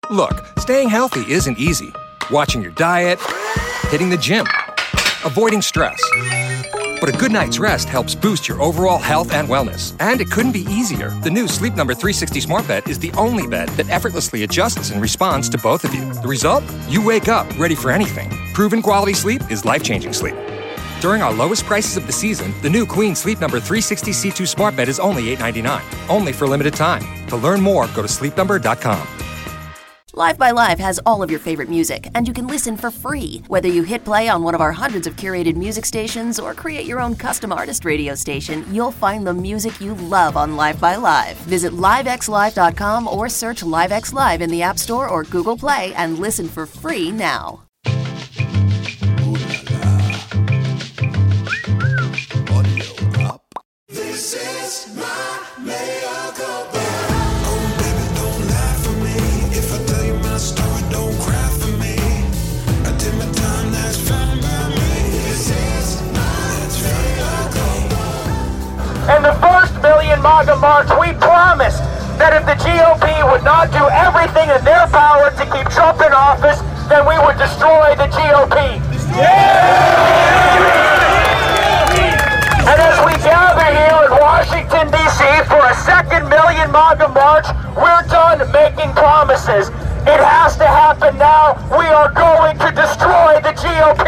Look, staying healthy isn't easy. Watching your diet, hitting the gym, avoiding stress. But a good night's rest helps boost your overall health and wellness. And it couldn't be easier. The new Sleep Number 360 Smart Bed is the only bed that effortlessly adjusts and responds to both of you. The result? You wake up ready for anything. Proven quality sleep is life-changing sleep. During our lowest prices of the season, the new Queen Sleep Number 360 C2 Smart Bed is only $8.99. Only for limited time. To learn more, go to sleepnumber.com. Live by Live has all of your favorite music, and you can listen for free. Whether you hit play on one of our hundreds of curated music stations or create your own custom artist radio station, you'll find the music you love on Live by Live. Visit livexlive.com or search LiveX Live in the App Store or Google Play and listen for free now. This is my mea culpa. Oh, baby, don't lie for me. If I tell you my story, don't cry for me. I did my time, that's fine by me. This is my mea culpa. In the first Million MAGA March, we promised that if the GOP would not do everything in their power to keep Trump in office, then we would destroy the GOP. And as we gather here in Washington, D.C. for a second Million MAGA March, we're done making promises. It has to happen now. We are going to destroy the GOP.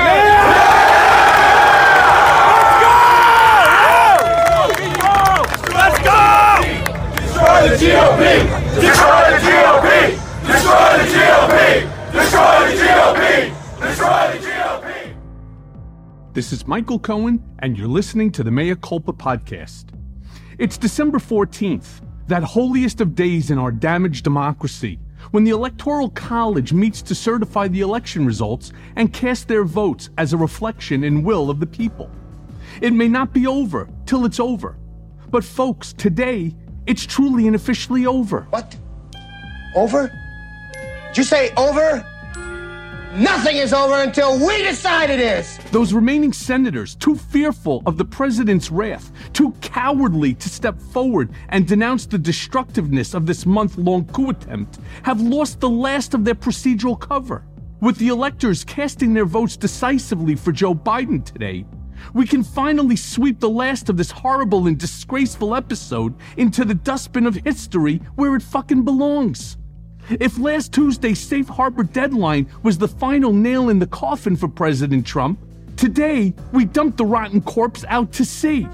Let's go! Destroy the GOP! Destroy the GOP! Destroy the GOP! Destroy the GOP! Destroy the GOP! This is Michael Cohen, and you're listening to the Mea Culpa podcast. It's December 14th, that holiest of days in our damaged democracy, when the Electoral College meets to certify the election results and cast their votes as a reflection and will of the people. It may not be over till it's over. But folks, today, it's truly and officially over. What? Over? Did you say over? Nothing is over until we decide it is! Those remaining senators, too fearful of the president's wrath, too cowardly to step forward and denounce the destructiveness of this month-long coup attempt, have lost the last of their procedural cover. With the electors casting their votes decisively for Joe Biden today, we can finally sweep the last of this horrible and disgraceful episode into the dustbin of history where it fucking belongs. If last Tuesday's safe harbor deadline was the final nail in the coffin for President Trump, today we dump the rotten corpse out to sea.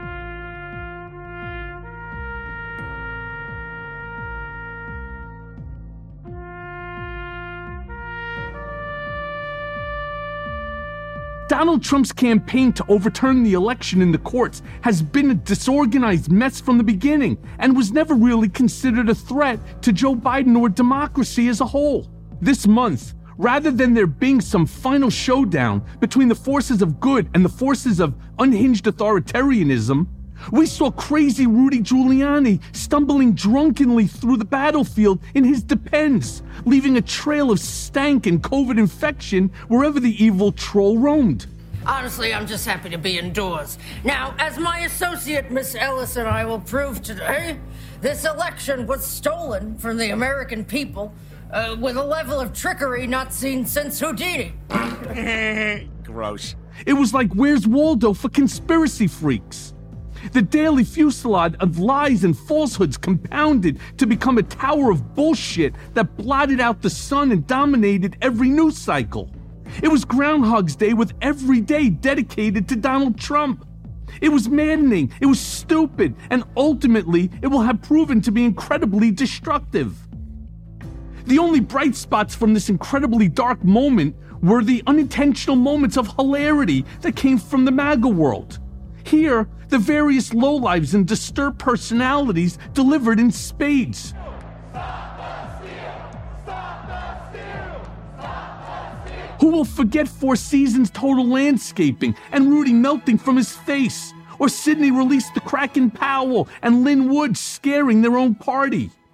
Donald Trump's campaign to overturn the election in the courts has been a disorganized mess from the beginning and was never really considered a threat to Joe Biden or democracy as a whole. This month, rather than there being some final showdown between the forces of good and the forces of unhinged authoritarianism, we saw crazy Rudy Giuliani stumbling drunkenly through the battlefield in his Depends, leaving a trail of stank and COVID infection wherever the evil troll roamed. Honestly, I'm just happy to be indoors. Now, as my associate, Miss Ellis, and I will prove today, this election was stolen from the American people with a level of trickery not seen since Houdini. Gross. It was like Where's Waldo for conspiracy freaks. The daily fusillade of lies and falsehoods compounded to become a tower of bullshit that blotted out the sun and dominated every news cycle. It was Groundhog's Day with every day dedicated to Donald Trump. It was maddening, it was stupid, and ultimately it will have proven to be incredibly destructive. The only bright spots from this incredibly dark moment were the unintentional moments of hilarity that came from the MAGA world. Here, the various lowlives and disturbed personalities delivered in spades. Who will forget Four Seasons Total Landscaping and Rudy melting from his face? Or Sidney released the Kraken Powell and Lynn Wood scaring their own party?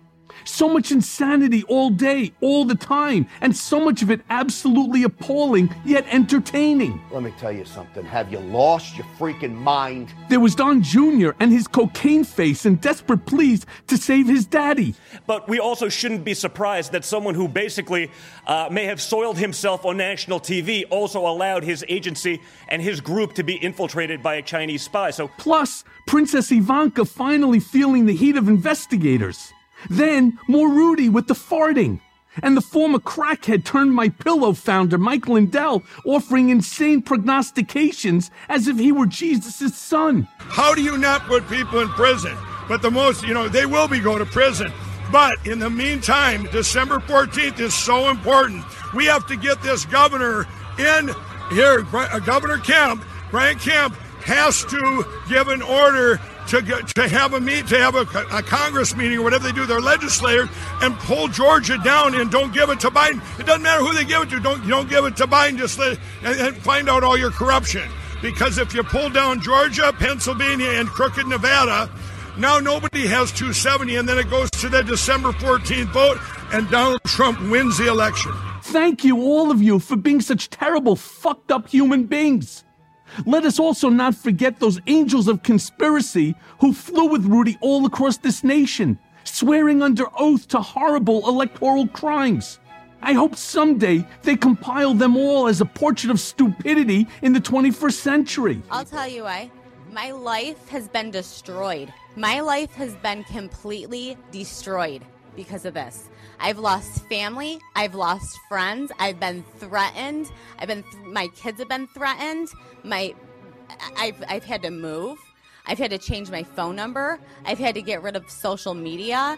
So much insanity all day, all the time, and so much of it absolutely appalling, yet entertaining. Let me tell you something. Have you lost your freaking mind? There was Don Jr. and his cocaine face and desperate pleas to save his daddy. But we also shouldn't be surprised that someone who basically may have soiled himself on national TV also allowed his agency and his group to be infiltrated by a Chinese spy. So, plus, Princess Ivanka finally feeling the heat of investigators. Then, more Rudy with the farting. And the former crackhead turned my pillow founder, Mike Lindell, offering insane prognostications as if he were Jesus' son. How do you not put people in prison? But the most, they will be going to prison. But in the meantime, December 14th is so important. We have to get this governor in here. Governor Kemp, Brian Kemp, has to give an order to have a Congress meeting or whatever they do, their legislators, and pull Georgia down and don't give it to Biden. It doesn't matter who they give it to. Don't give it to Biden. Just and find out all your corruption. Because if you pull down Georgia, Pennsylvania, and crooked Nevada, now nobody has 270, and then it goes to the December 14th vote, and Donald Trump wins the election. Thank you, all of you, for being such terrible, fucked up human beings. Let us also not forget those angels of conspiracy who flew with Rudy all across this nation, swearing under oath to horrible electoral crimes. I hope someday they compile them all as a portrait of stupidity in the 21st century. I'll tell you why. My life has been destroyed. My life has been completely destroyed because of this. I've lost family. I've lost friends. I've been threatened. My kids have been threatened. I've had to move. I've had to change my phone number. I've had to get rid of social media.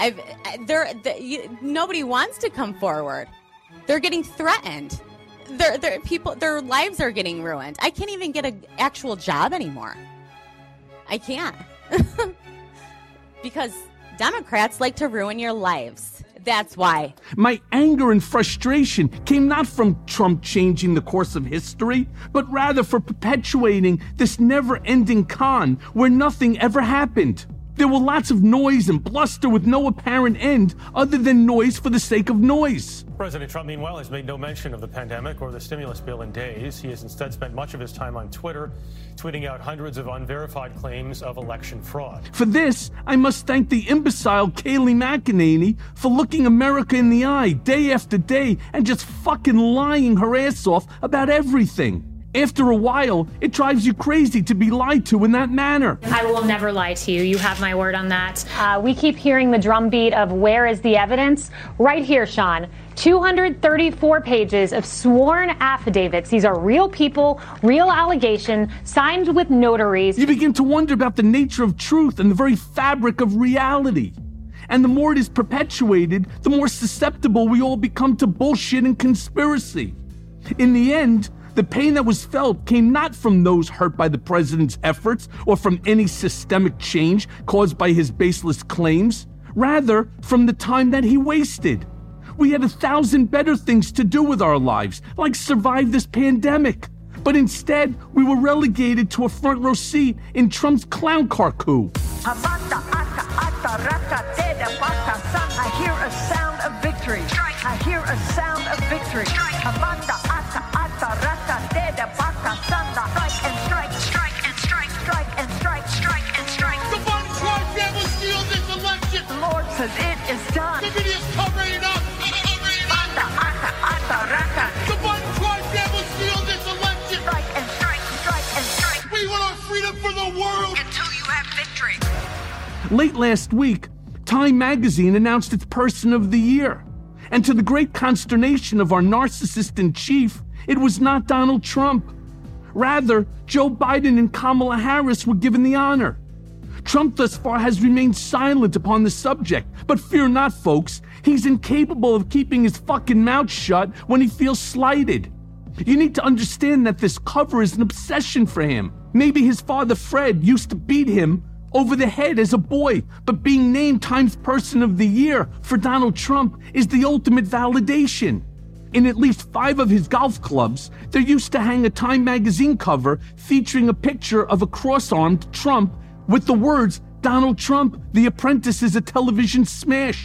Nobody wants to come forward. They're getting threatened. Their lives are getting ruined. I can't even get an actual job anymore. I can't. Because Democrats like to ruin your lives. That's why. My anger and frustration came not from Trump changing the course of history, but rather for perpetuating this never-ending con where nothing ever happened. There were lots of noise and bluster with no apparent end other than noise for the sake of noise. President Trump, meanwhile, has made no mention of the pandemic or the stimulus bill in days. He has instead spent much of his time on Twitter, tweeting out hundreds of unverified claims of election fraud. For this, I must thank the imbecile Kayleigh McEnany for looking America in the eye day after day and just fucking lying her ass off about everything. After a while, it drives you crazy to be lied to in that manner. I will never lie to you. You have my word on that. We keep hearing the drumbeat of where is the evidence? Right here, Sean. 234 pages of sworn affidavits. These are real people, real allegations, signed with notaries. You begin to wonder about the nature of truth and the very fabric of reality. And the more it is perpetuated, the more susceptible we all become to bullshit and conspiracy. In the end, the pain that was felt came not from those hurt by the president's efforts or from any systemic change caused by his baseless claims, rather from the time that he wasted. We had 1,000 better things to do with our lives, like survive this pandemic. But instead, we were relegated to a front row seat in Trump's clown car coup. I hear a sound of victory. I hear a sound of victory. Strike and strike, strike and strike, strike and strike, strike and strike. The Biden tribe will steal this election. The Lord says it is done. The media is covering it up. The Biden tribe will steal this election. Strike and strike, strike and strike. We want our freedom for the world until you have victory. Late last week, Time magazine announced its Person of the Year. And to the great consternation of our narcissist in chief, it was not Donald Trump. Rather, Joe Biden and Kamala Harris were given the honor. Trump thus far has remained silent upon the subject, but fear not, folks, he's incapable of keeping his fucking mouth shut when he feels slighted. You need to understand that this cover is an obsession for him. Maybe his father Fred used to beat him over the head as a boy, but being named Time's Person of the Year for Donald Trump is the ultimate validation. In at least 5 of his golf clubs, there used to hang a Time magazine cover featuring a picture of a cross-armed Trump with the words, "Donald Trump, The Apprentice is a television smash."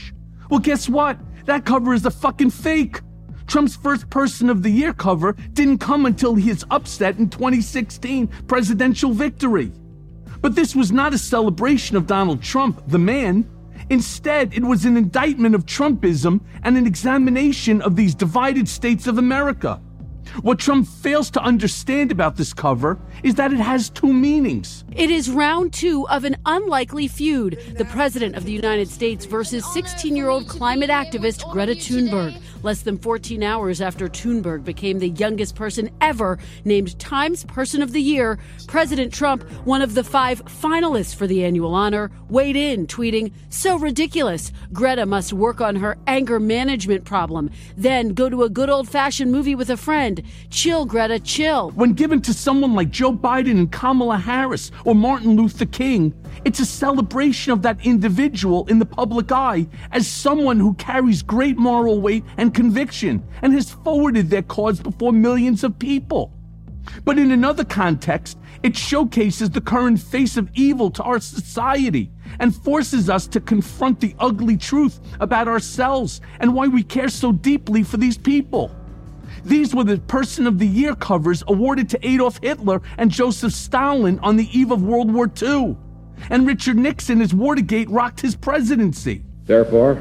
Well, guess what? That cover is a fucking fake. Trump's first Person of the Year cover didn't come until his upset in 2016 presidential victory. But this was not a celebration of Donald Trump, the man. Instead, it was an indictment of Trumpism and an examination of these divided states of America. What Trump fails to understand about this cover is that it has two meanings. It is round two of an unlikely feud. The President of the United States versus 16-year-old climate activist Greta Thunberg. Less than 14 hours after Thunberg became the youngest person ever named Time's Person of the Year, President Trump, one of the 5 finalists for the annual honor, weighed in, tweeting, "So ridiculous. Greta must work on her anger management problem. Then go to a good old-fashioned movie with a friend. Chill, Greta, chill." When given to someone like Joe Biden and Kamala Harris or Martin Luther King, it's a celebration of that individual in the public eye as someone who carries great moral weight and conviction and has forwarded their cause before millions of people. But in another context, it showcases the current face of evil to our society and forces us to confront the ugly truth about ourselves and why we care so deeply for these people. These were the Person of the Year covers awarded to Adolf Hitler and Joseph Stalin on the eve of World War II. And Richard Nixon, as Watergate rocked his presidency. Therefore,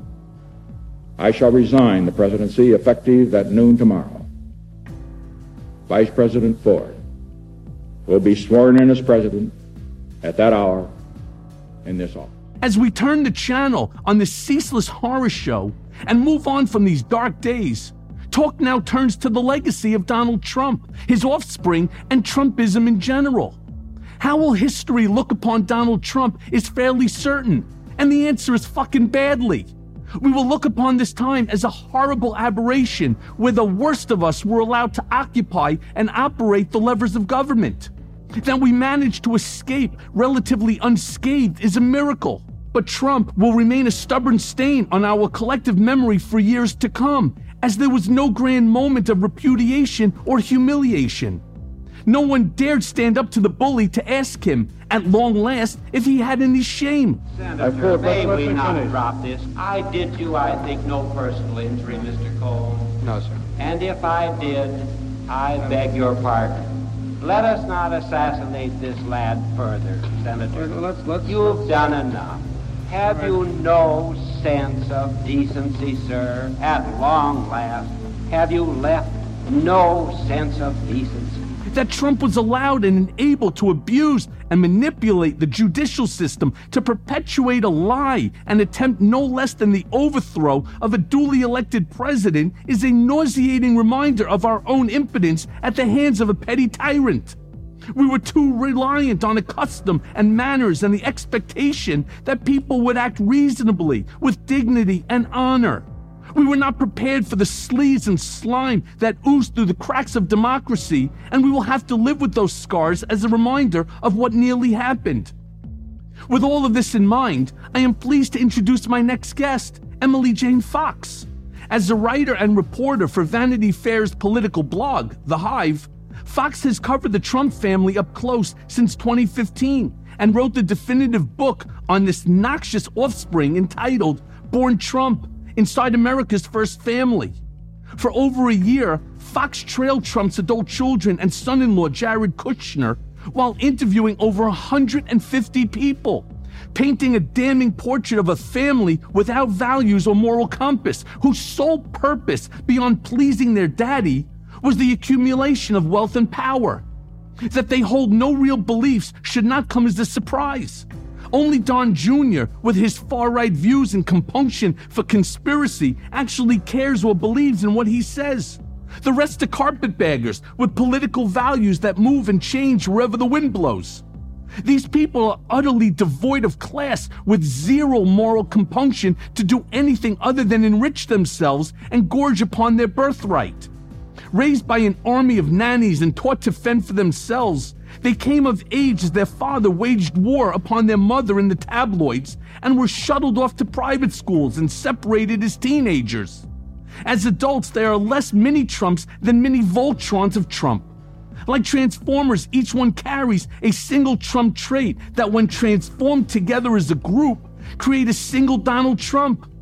I shall resign the presidency effective at noon tomorrow. Vice President Ford will be sworn in as president at that hour in this office. As we turn the channel on this ceaseless horror show and move on from these dark days, talk now turns to the legacy of Donald Trump, his offspring, and Trumpism in general. How will history look upon Donald Trump is fairly certain, and the answer is fucking badly. We will look upon this time as a horrible aberration where the worst of us were allowed to occupy and operate the levers of government. That we managed to escape relatively unscathed is a miracle. But Trump will remain a stubborn stain on our collective memory for years to come, as there was no grand moment of repudiation or humiliation. No one dared stand up to the bully to ask him, at long last, if he had any shame. Senator, may we not drop this? I did you, I think, no personal injury, Mr. Cole. No, sir. And if I did, I beg your pardon. Let us not assassinate this lad further, Senator. You've done enough. Have you no sense of decency, sir? At long last, have you left no sense of decency? That Trump was allowed and enabled to abuse and manipulate the judicial system to perpetuate a lie and attempt no less than the overthrow of a duly elected president is a nauseating reminder of our own impotence at the hands of a petty tyrant. We were too reliant on a custom and manners and the expectation that people would act reasonably, with dignity and honor. We were not prepared for the sleaze and slime that oozed through the cracks of democracy, and we will have to live with those scars as a reminder of what nearly happened. With all of this in mind, I am pleased to introduce my next guest, Emily Jane Fox. As a writer and reporter for Vanity Fair's political blog, The Hive, Fox has covered the Trump family up close since 2015 and wrote the definitive book on this noxious offspring entitled Born Trump: Inside America's First Family. For over a year, Fox trailed Trump's adult children and son-in-law Jared Kushner while interviewing over 150 people, painting a damning portrait of a family without values or moral compass, whose sole purpose beyond pleasing their daddy was the accumulation of wealth and power. That they hold no real beliefs should not come as a surprise. Only Don Jr., with his far-right views and compunction for conspiracy, actually cares or believes in what he says. The rest are carpetbaggers with political values that move and change wherever the wind blows. These people are utterly devoid of class, with zero moral compunction to do anything other than enrich themselves and gorge upon their birthright. Raised by an army of nannies and taught to fend for themselves, they came of age as their father waged war upon their mother in the tabloids and were shuttled off to private schools and separated as teenagers. As adults, they are less mini-Trumps than mini-Voltrons of Trump. Like Transformers, each one carries a single Trump trait that, when transformed together as a group, create a single Donald Trump.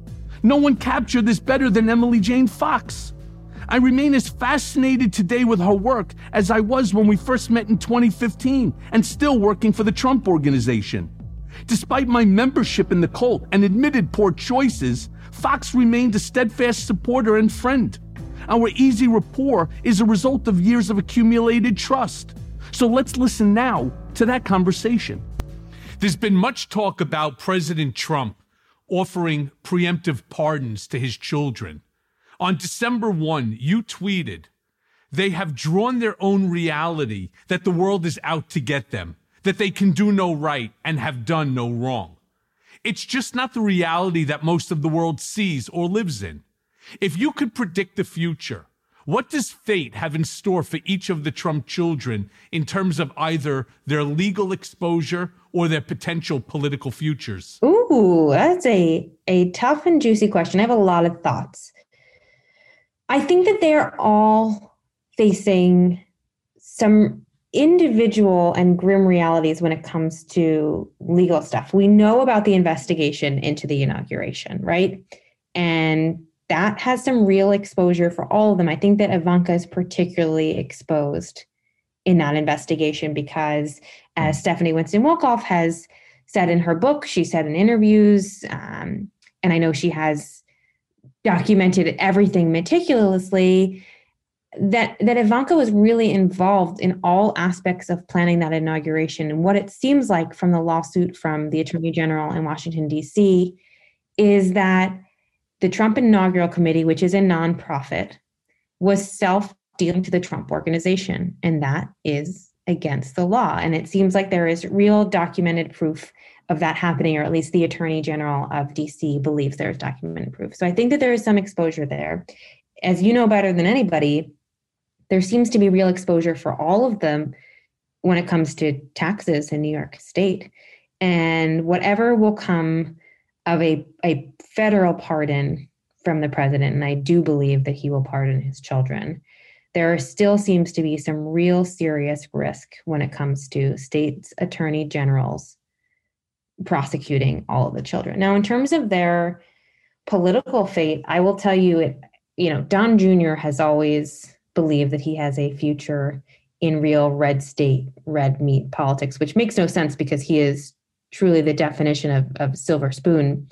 No one captured this better than Emily Jane Fox. I remain as fascinated today with her work as I was when we first met in 2015 and still working for the Trump Organization. Despite my membership in the cult and admitted poor choices, Fox remained a steadfast supporter and friend. Our easy rapport is a result of years of accumulated trust. So let's listen now to that conversation. There's been much talk about President Trump offering preemptive pardons to his children. On December 1, you tweeted, "They have drawn their own reality that the world is out to get them, that they can do no right and have done no wrong. It's just not the reality that most of the world sees or lives in. If you could predict the future, what does fate have in store for each of the Trump children in terms of either their legal exposure or their potential political futures?" Ooh, that's a tough and juicy question. I have a lot of thoughts. I think that they're all facing some individual and grim realities when it comes to legal stuff. We know about the investigation into the inauguration, right? And that has some real exposure for all of them. I think that Ivanka is particularly exposed in that investigation because, as Stephanie Winston-Wolkoff has said in her book, she said in interviews, and I know she has documented everything meticulously, that Ivanka was really involved in all aspects of planning that inauguration. And what it seems like from the lawsuit from the Attorney General in Washington, D.C., is that the Trump Inaugural Committee, which is a nonprofit, was self-dealing to the Trump Organization, and that is against the law. And it seems like there is real documented proof of that happening, or at least the Attorney General of DC believes there's documented proof. So I think that there is some exposure there. As you know better than anybody, there seems to be real exposure for all of them when it comes to taxes in New York State. And whatever will come of a federal pardon from the president, and I do believe that he will pardon his children, there still seems to be some real serious risk when it comes to states' attorney generals prosecuting all of the children. Now, in terms of their political fate, I will tell you, Don Jr. has always believed that he has a future in real red state, red meat politics, which makes no sense because he is truly the definition of silver spoon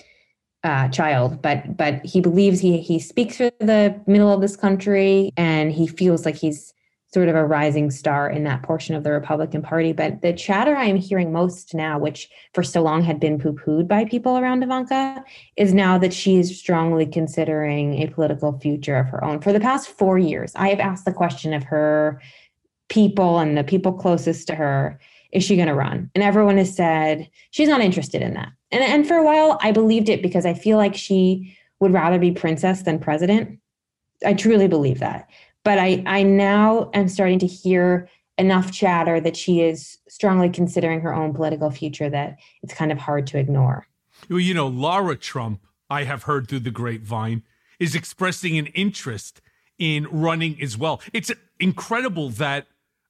child. But he believes he speaks for the middle of this country, and he feels like he's sort of a rising star in that portion of the Republican Party. But the chatter I am hearing most now, which for so long had been poo-pooed by people around Ivanka, is now that she is strongly considering a political future of her own. For the past 4 years, I have asked the question of her people and the people closest to her, is she going to run? And everyone has said she's not interested in that. And for a while, I believed it because I feel like she would rather be princess than president. I truly believe that. But I now am starting to hear enough chatter that she is strongly considering her own political future that it's kind of hard to ignore. Well, Lara Trump, I have heard through the grapevine, is expressing an interest in running as well. It's incredible that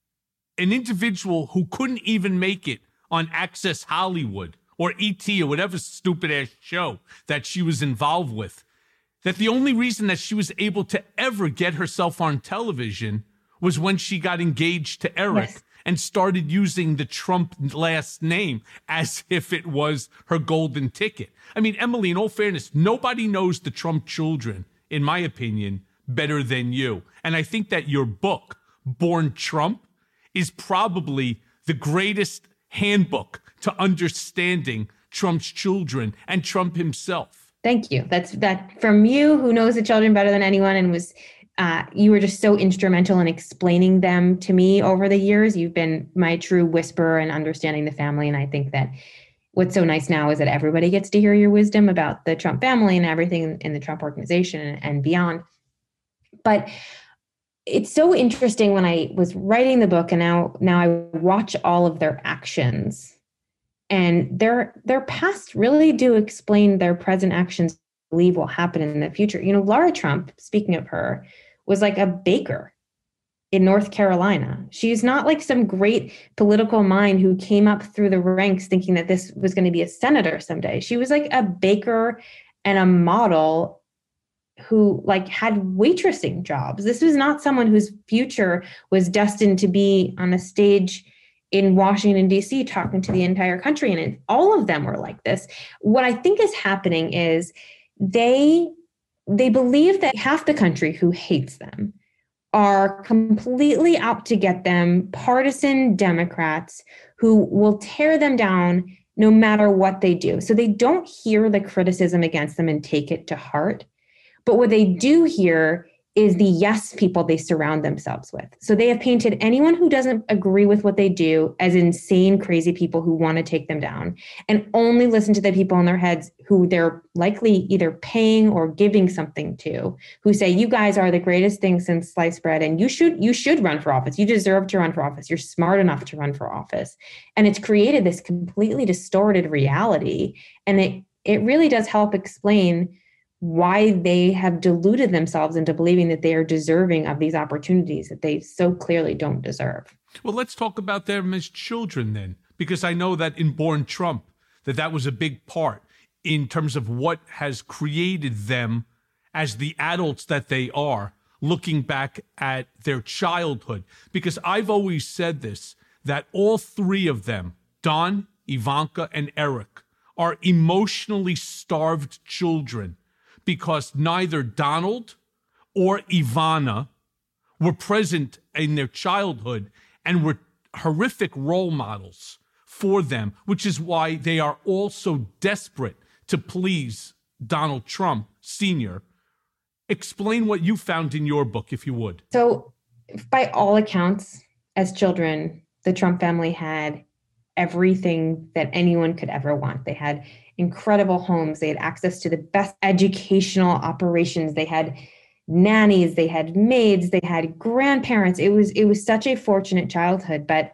an individual who couldn't even make it on Access Hollywood or ET or whatever stupid-ass show that she was involved with, that the only reason that she was able to ever get herself on television was when she got engaged to Eric. Yes. And started using the Trump last name as if it was her golden ticket. I mean, Emily, in all fairness, nobody knows the Trump children, in my opinion, better than you. And I think that your book, Born Trump, is probably the greatest handbook to understanding Trump's children and Trump himself. Thank you. That's from you, who knows the children better than anyone, and was you were just so instrumental in explaining them to me over the years. You've been my true whisperer in understanding the family, and I think that what's so nice now is that everybody gets to hear your wisdom about the Trump family and everything in the Trump Organization and beyond. But it's so interesting when I was writing the book, and now I watch all of their actions. And their past really do explain their present actions, I believe will happen in the future. Lara Trump, speaking of her, was like a baker in North Carolina. She's not like some great political mind who came up through the ranks thinking that this was going to be a senator someday. She was like a baker and a model who like had waitressing jobs. This was not someone whose future was destined to be on a stage in Washington, D.C., talking to the entire country. And all of them were like this. What I think is happening is they believe that half the country who hates them are completely out to get them, partisan Democrats who will tear them down no matter what they do. So they don't hear the criticism against them and take it to heart. But what they do hear is the yes people they surround themselves with. So they have painted anyone who doesn't agree with what they do as insane, crazy people who want to take them down, and only listen to the people in their heads who they're likely either paying or giving something to, who say, you guys are the greatest thing since sliced bread, and you should run for office. You deserve to run for office. You're smart enough to run for office. And it's created this completely distorted reality. And it really does help explain why they have deluded themselves into believing that they are deserving of these opportunities that they so clearly don't deserve. Well, let's talk about them as children then, because I know that in Born Trump, that was a big part in terms of what has created them as the adults that they are, looking back at their childhood. Because I've always said this, that all three of them, Don, Ivanka, and Eric, are emotionally starved children, because neither Donald or Ivana were present in their childhood and were horrific role models for them, which is why they are all so desperate to please Donald Trump Sr. Explain what you found in your book, if you would. So, by all accounts, as children, the Trump family had everything that anyone could ever want. They had incredible homes. They had access to the best educational operations. They had nannies, they had maids, they had grandparents. It was such a fortunate childhood. But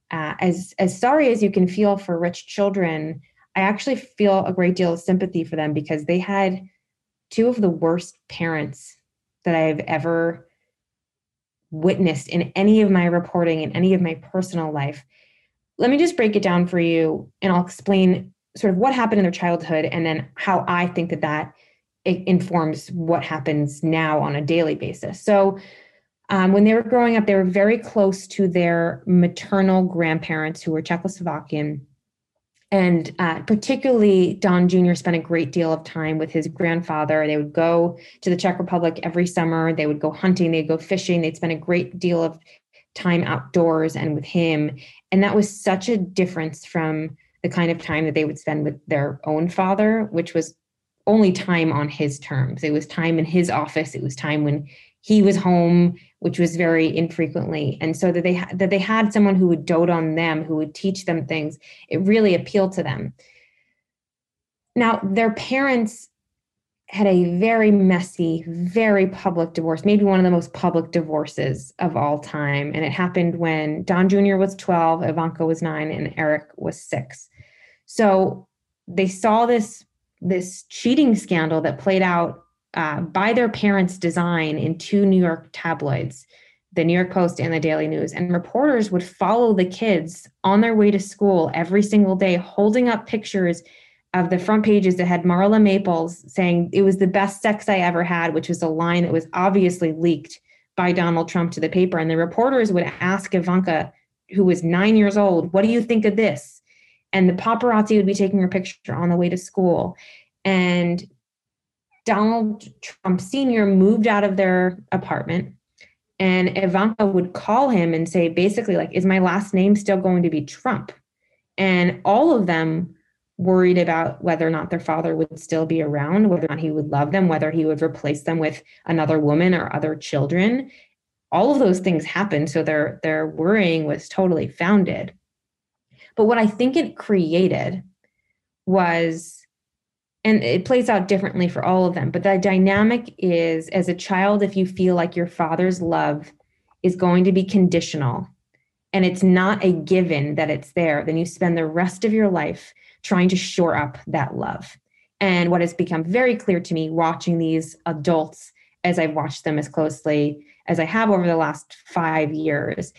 as sorry as you can feel for rich children, I actually feel a great deal of sympathy for them, because they had two of the worst parents that I've ever witnessed in any of my reporting, in any of my personal life. Let me just break it down for you, and I'll explain sort of what happened in their childhood and then how I think that it informs what happens now on a daily basis. So when they were growing up, they were very close to their maternal grandparents, who were Czechoslovakian. And particularly Don Jr. spent a great deal of time with his grandfather. They would go to the Czech Republic every summer. They would go hunting, they'd go fishing. They'd spend a great deal of time outdoors and with him. And that was such a difference from the kind of time that they would spend with their own father, which was only time on his terms. It was time in his office. It was time when he was home, which was very infrequently. And so that they had someone who would dote on them, who would teach them things, it really appealed to them. Now, their parents had a very messy, very public divorce, maybe one of the most public divorces of all time. And it happened when Don Jr. was 12, Ivanka was 9, and Eric was 6. So they saw this cheating scandal that played out by their parents' design in 2 New York tabloids, the New York Post and the Daily News. And reporters would follow the kids on their way to school every single day, holding up pictures of the front pages that had Marla Maples saying it was the best sex I ever had, which was a line that was obviously leaked by Donald Trump to the paper. And the reporters would ask Ivanka, who was 9 years old, what do you think of this? And the paparazzi would be taking her picture on the way to school. And Donald Trump Sr. moved out of their apartment, and Ivanka would call him and say, basically, like, is my last name still going to be Trump? And all of them worried about whether or not their father would still be around, whether or not he would love them, whether he would replace them with another woman or other children. All of those things happened. So their worrying was totally founded. But what I think it created was, and it plays out differently for all of them, but the dynamic is, as a child, if you feel like your father's love is going to be conditional and it's not a given that it's there, then you spend the rest of your life trying to shore up that love. And what has become very clear to me watching these adults, as I've watched them as closely as I have over the last 5 years,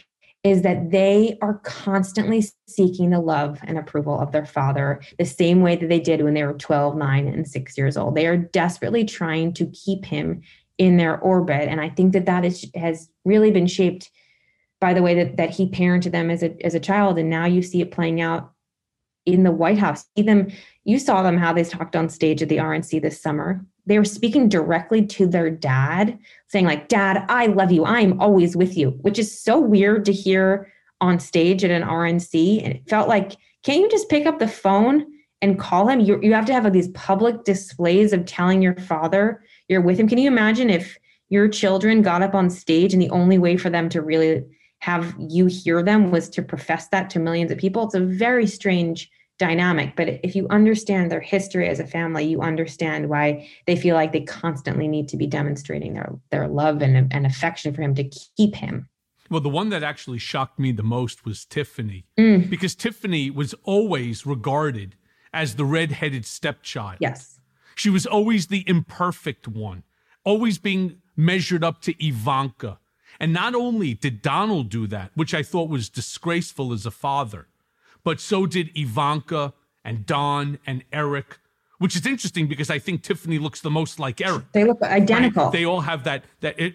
is that they are constantly seeking the love and approval of their father the same way that they did when they were 12, 9, and 6 years old. They are desperately trying to keep him in their orbit. And I think that has really been shaped by the way that he parented them as a child. And now you see it playing out in the White House. You saw them, how they talked on stage at the RNC this summer. They were speaking directly to their dad, saying like, "Dad, I love you. I'm always with you," which is so weird to hear on stage at an RNC. And it felt like, can't you just pick up the phone and call him? You have to have these public displays of telling your father you're with him. Can you imagine if your children got up on stage and the only way for them to really have you hear them was to profess that to millions of people? It's a very strange dynamic. But if you understand their history as a family, you understand why they feel like they constantly need to be demonstrating their love and affection for him to keep him. Well, the one that actually shocked me the most was Tiffany, because Tiffany was always regarded as the redheaded stepchild. Yes. She was always the imperfect one, always being measured up to Ivanka. And not only did Donald do that, which I thought was disgraceful as a father, but so did Ivanka and Don and Eric, which is interesting because I think Tiffany looks the most like Eric. They look identical. Right? They all have that.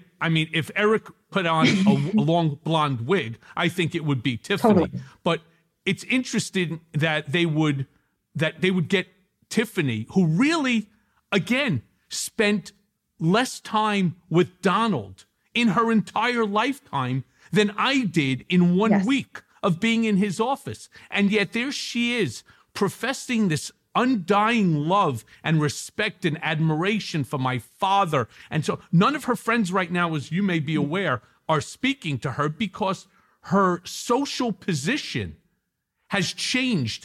If Eric put on a long blonde wig, I think it would be Tiffany. Totally. But it's interesting that they would get Tiffany, who really, again, spent less time with Donald in her entire lifetime than I did in one week of being in his office. And yet there she is, professing this undying love and respect and admiration for my father. And so none of her friends right now, as you may be aware, are speaking to her because her social position has changed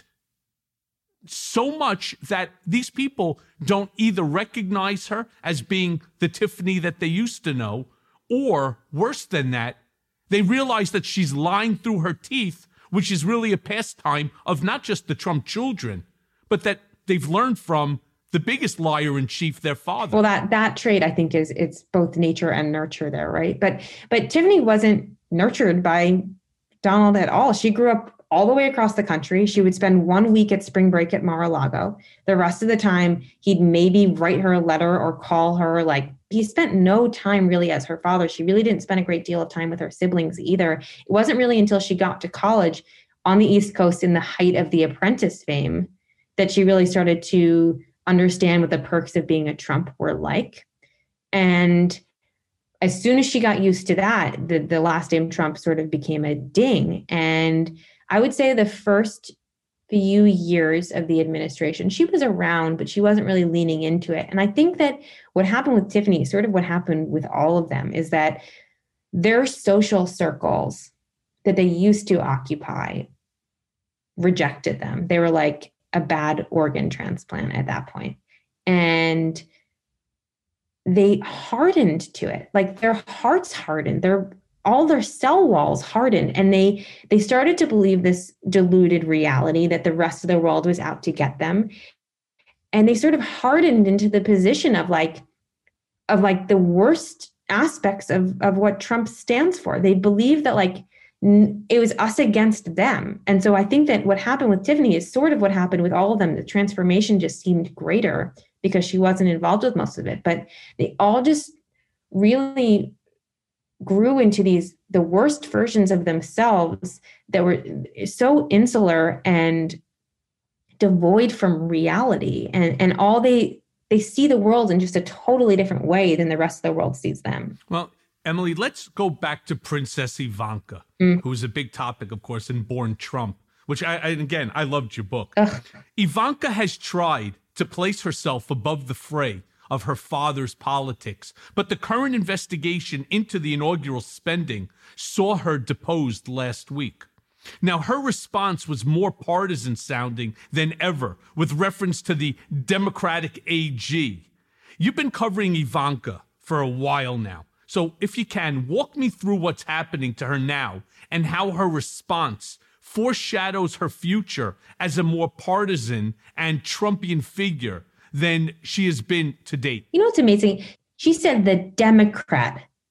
so much that these people don't either recognize her as being the Tiffany that they used to know, or worse than that, they realize that she's lying through her teeth, which is really a pastime of not just the Trump children, but that they've learned from the biggest liar in chief, their father. Well, that trait, I think, it's both nature and nurture there, right? But Tiffany wasn't nurtured by Donald at all. She grew up all the way across the country. She would spend 1 week at spring break at Mar-a-Lago. The rest of the time, he'd maybe write her a letter or call her. Like, he spent no time really as her father. She really didn't spend a great deal of time with her siblings either. It wasn't really until she got to college on the East Coast in the height of The Apprentice fame that she really started to understand what the perks of being a Trump were like. And as soon as she got used to that, the last name Trump sort of became a ding. And I would say the first few years of the administration, she was around, but she wasn't really leaning into it. And I think that what happened with Tiffany, sort of what happened with all of them, is that their social circles that they used to occupy rejected them. They were like a bad organ transplant at that point. And they hardened to it. Like, their hearts hardened. All their cell walls hardened, and they started to believe this deluded reality that the rest of the world was out to get them. And they sort of hardened into the position of the worst aspects of what Trump stands for. They believed that it was us against them. And so I think that what happened with Tiffany is sort of what happened with all of them. The transformation just seemed greater because she wasn't involved with most of it, but they all just really grew into the worst versions of themselves that were so insular and devoid from reality. And all they see the world in just a totally different way than the rest of the world sees them. Well, Emily, let's go back to Princess Ivanka, who was a big topic, of course, in Born Trump, which I loved your book. Ugh. Ivanka has tried to place herself above the fray of her father's politics, but the current investigation into the inaugural spending saw her deposed last week. Now, her response was more partisan sounding than ever, with reference to the Democratic AG. You've been covering Ivanka for a while now, so if you can, walk me through what's happening to her now and how her response foreshadows her future as a more partisan and Trumpian figure than she has been to date. You know what's amazing? She said the Democrat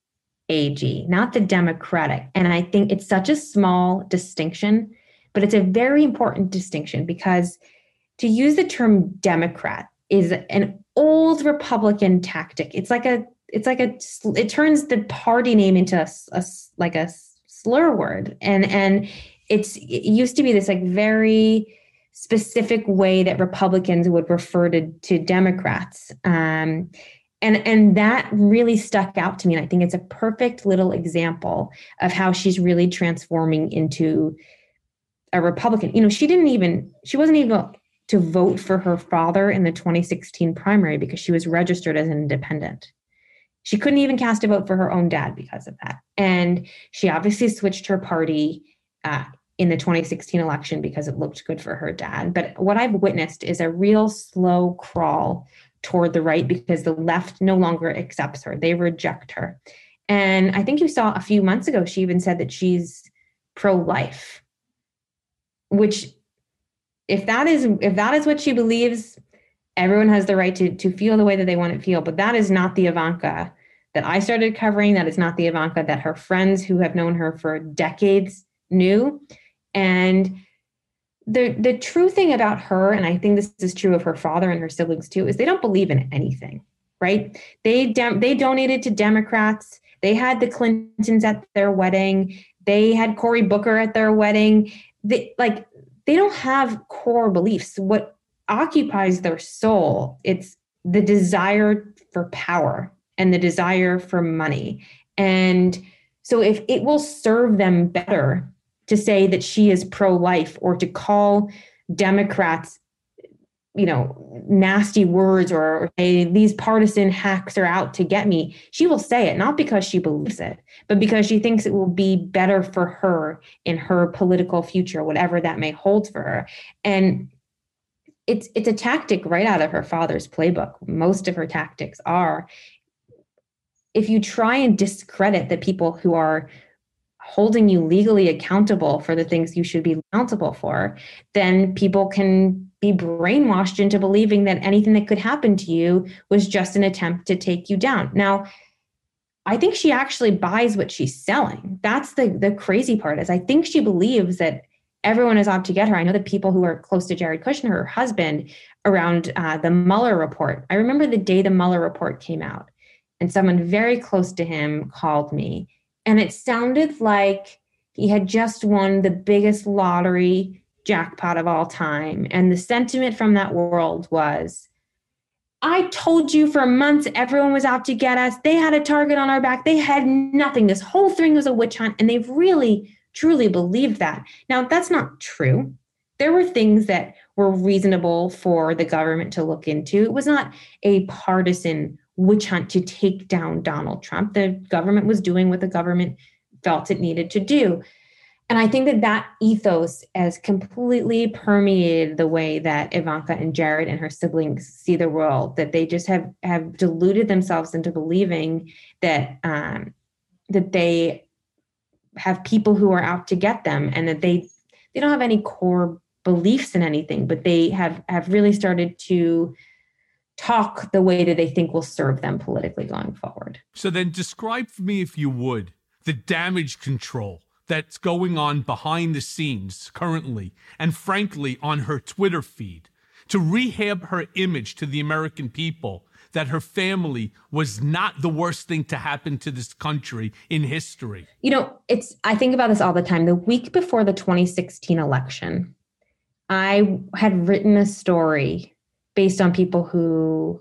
AG, not the Democratic. And I think it's such a small distinction, but it's a very important distinction because to use the term Democrat is an old Republican tactic. It turns the party name into a slur word. And it used to be this like very specific way that Republicans would refer to Democrats. And that really stuck out to me. And I think it's a perfect little example of how she's really transforming into a Republican. You know, she wasn't even to vote for her father in the 2016 primary because she was registered as an independent. She couldn't even cast a vote for her own dad because of that. And she obviously switched her party in the 2016 election because it looked good for her dad. But what I've witnessed is a real slow crawl toward the right because the left no longer accepts her. They reject her. And I think you saw a few months ago, she even said that she's pro-life, which if that is what she believes, everyone has the right to feel the way that they want to feel. But that is not the Ivanka that I started covering. That is not the Ivanka that her friends who have known her for decades knew. And the true thing about her, and I think this is true of her father and her siblings too, is they don't believe in anything, right? They donated to Democrats. They had the Clintons at their wedding. They had Cory Booker at their wedding. They don't have core beliefs. What occupies their soul, it's the desire for power and the desire for money. And so if it will serve them better to say that she is pro-life or to call Democrats, nasty words or say these partisan hacks are out to get me, she will say it, not because she believes it, but because she thinks it will be better for her in her political future, whatever that may hold for her. And it's a tactic right out of her father's playbook. Most of her tactics are, if you try and discredit the people who are holding you legally accountable for the things you should be accountable for, then people can be brainwashed into believing that anything that could happen to you was just an attempt to take you down. Now, I think she actually buys what she's selling. That's the crazy part, is I think she believes that everyone is out to get her. I know that people who are close to Jared Kushner, her husband, around the Mueller report. I remember the day the Mueller report came out, and someone very close to him called me, and it sounded like he had just won the biggest lottery jackpot of all time. And the sentiment from that world was, I told you for months everyone was out to get us. They had a target on our back. They had nothing. This whole thing was a witch hunt. And they've really, truly believed that. Now, that's not true. There were things that were reasonable for the government to look into. It was not a partisan witch hunt to take down Donald Trump. The government was doing what the government felt it needed to do. And I think that ethos has completely permeated the way that Ivanka and Jared and her siblings see the world, that they just have deluded themselves into believing that that they have people who are out to get them, and that they don't have any core beliefs in anything, but they have really started to talk the way that they think will serve them politically going forward. So then describe for me, if you would, the damage control that's going on behind the scenes currently, and frankly on her Twitter feed, to rehab her image to the American people that her family was not the worst thing to happen to this country in history. I think about this all the time. The week before the 2016 election, I had written a story based on people who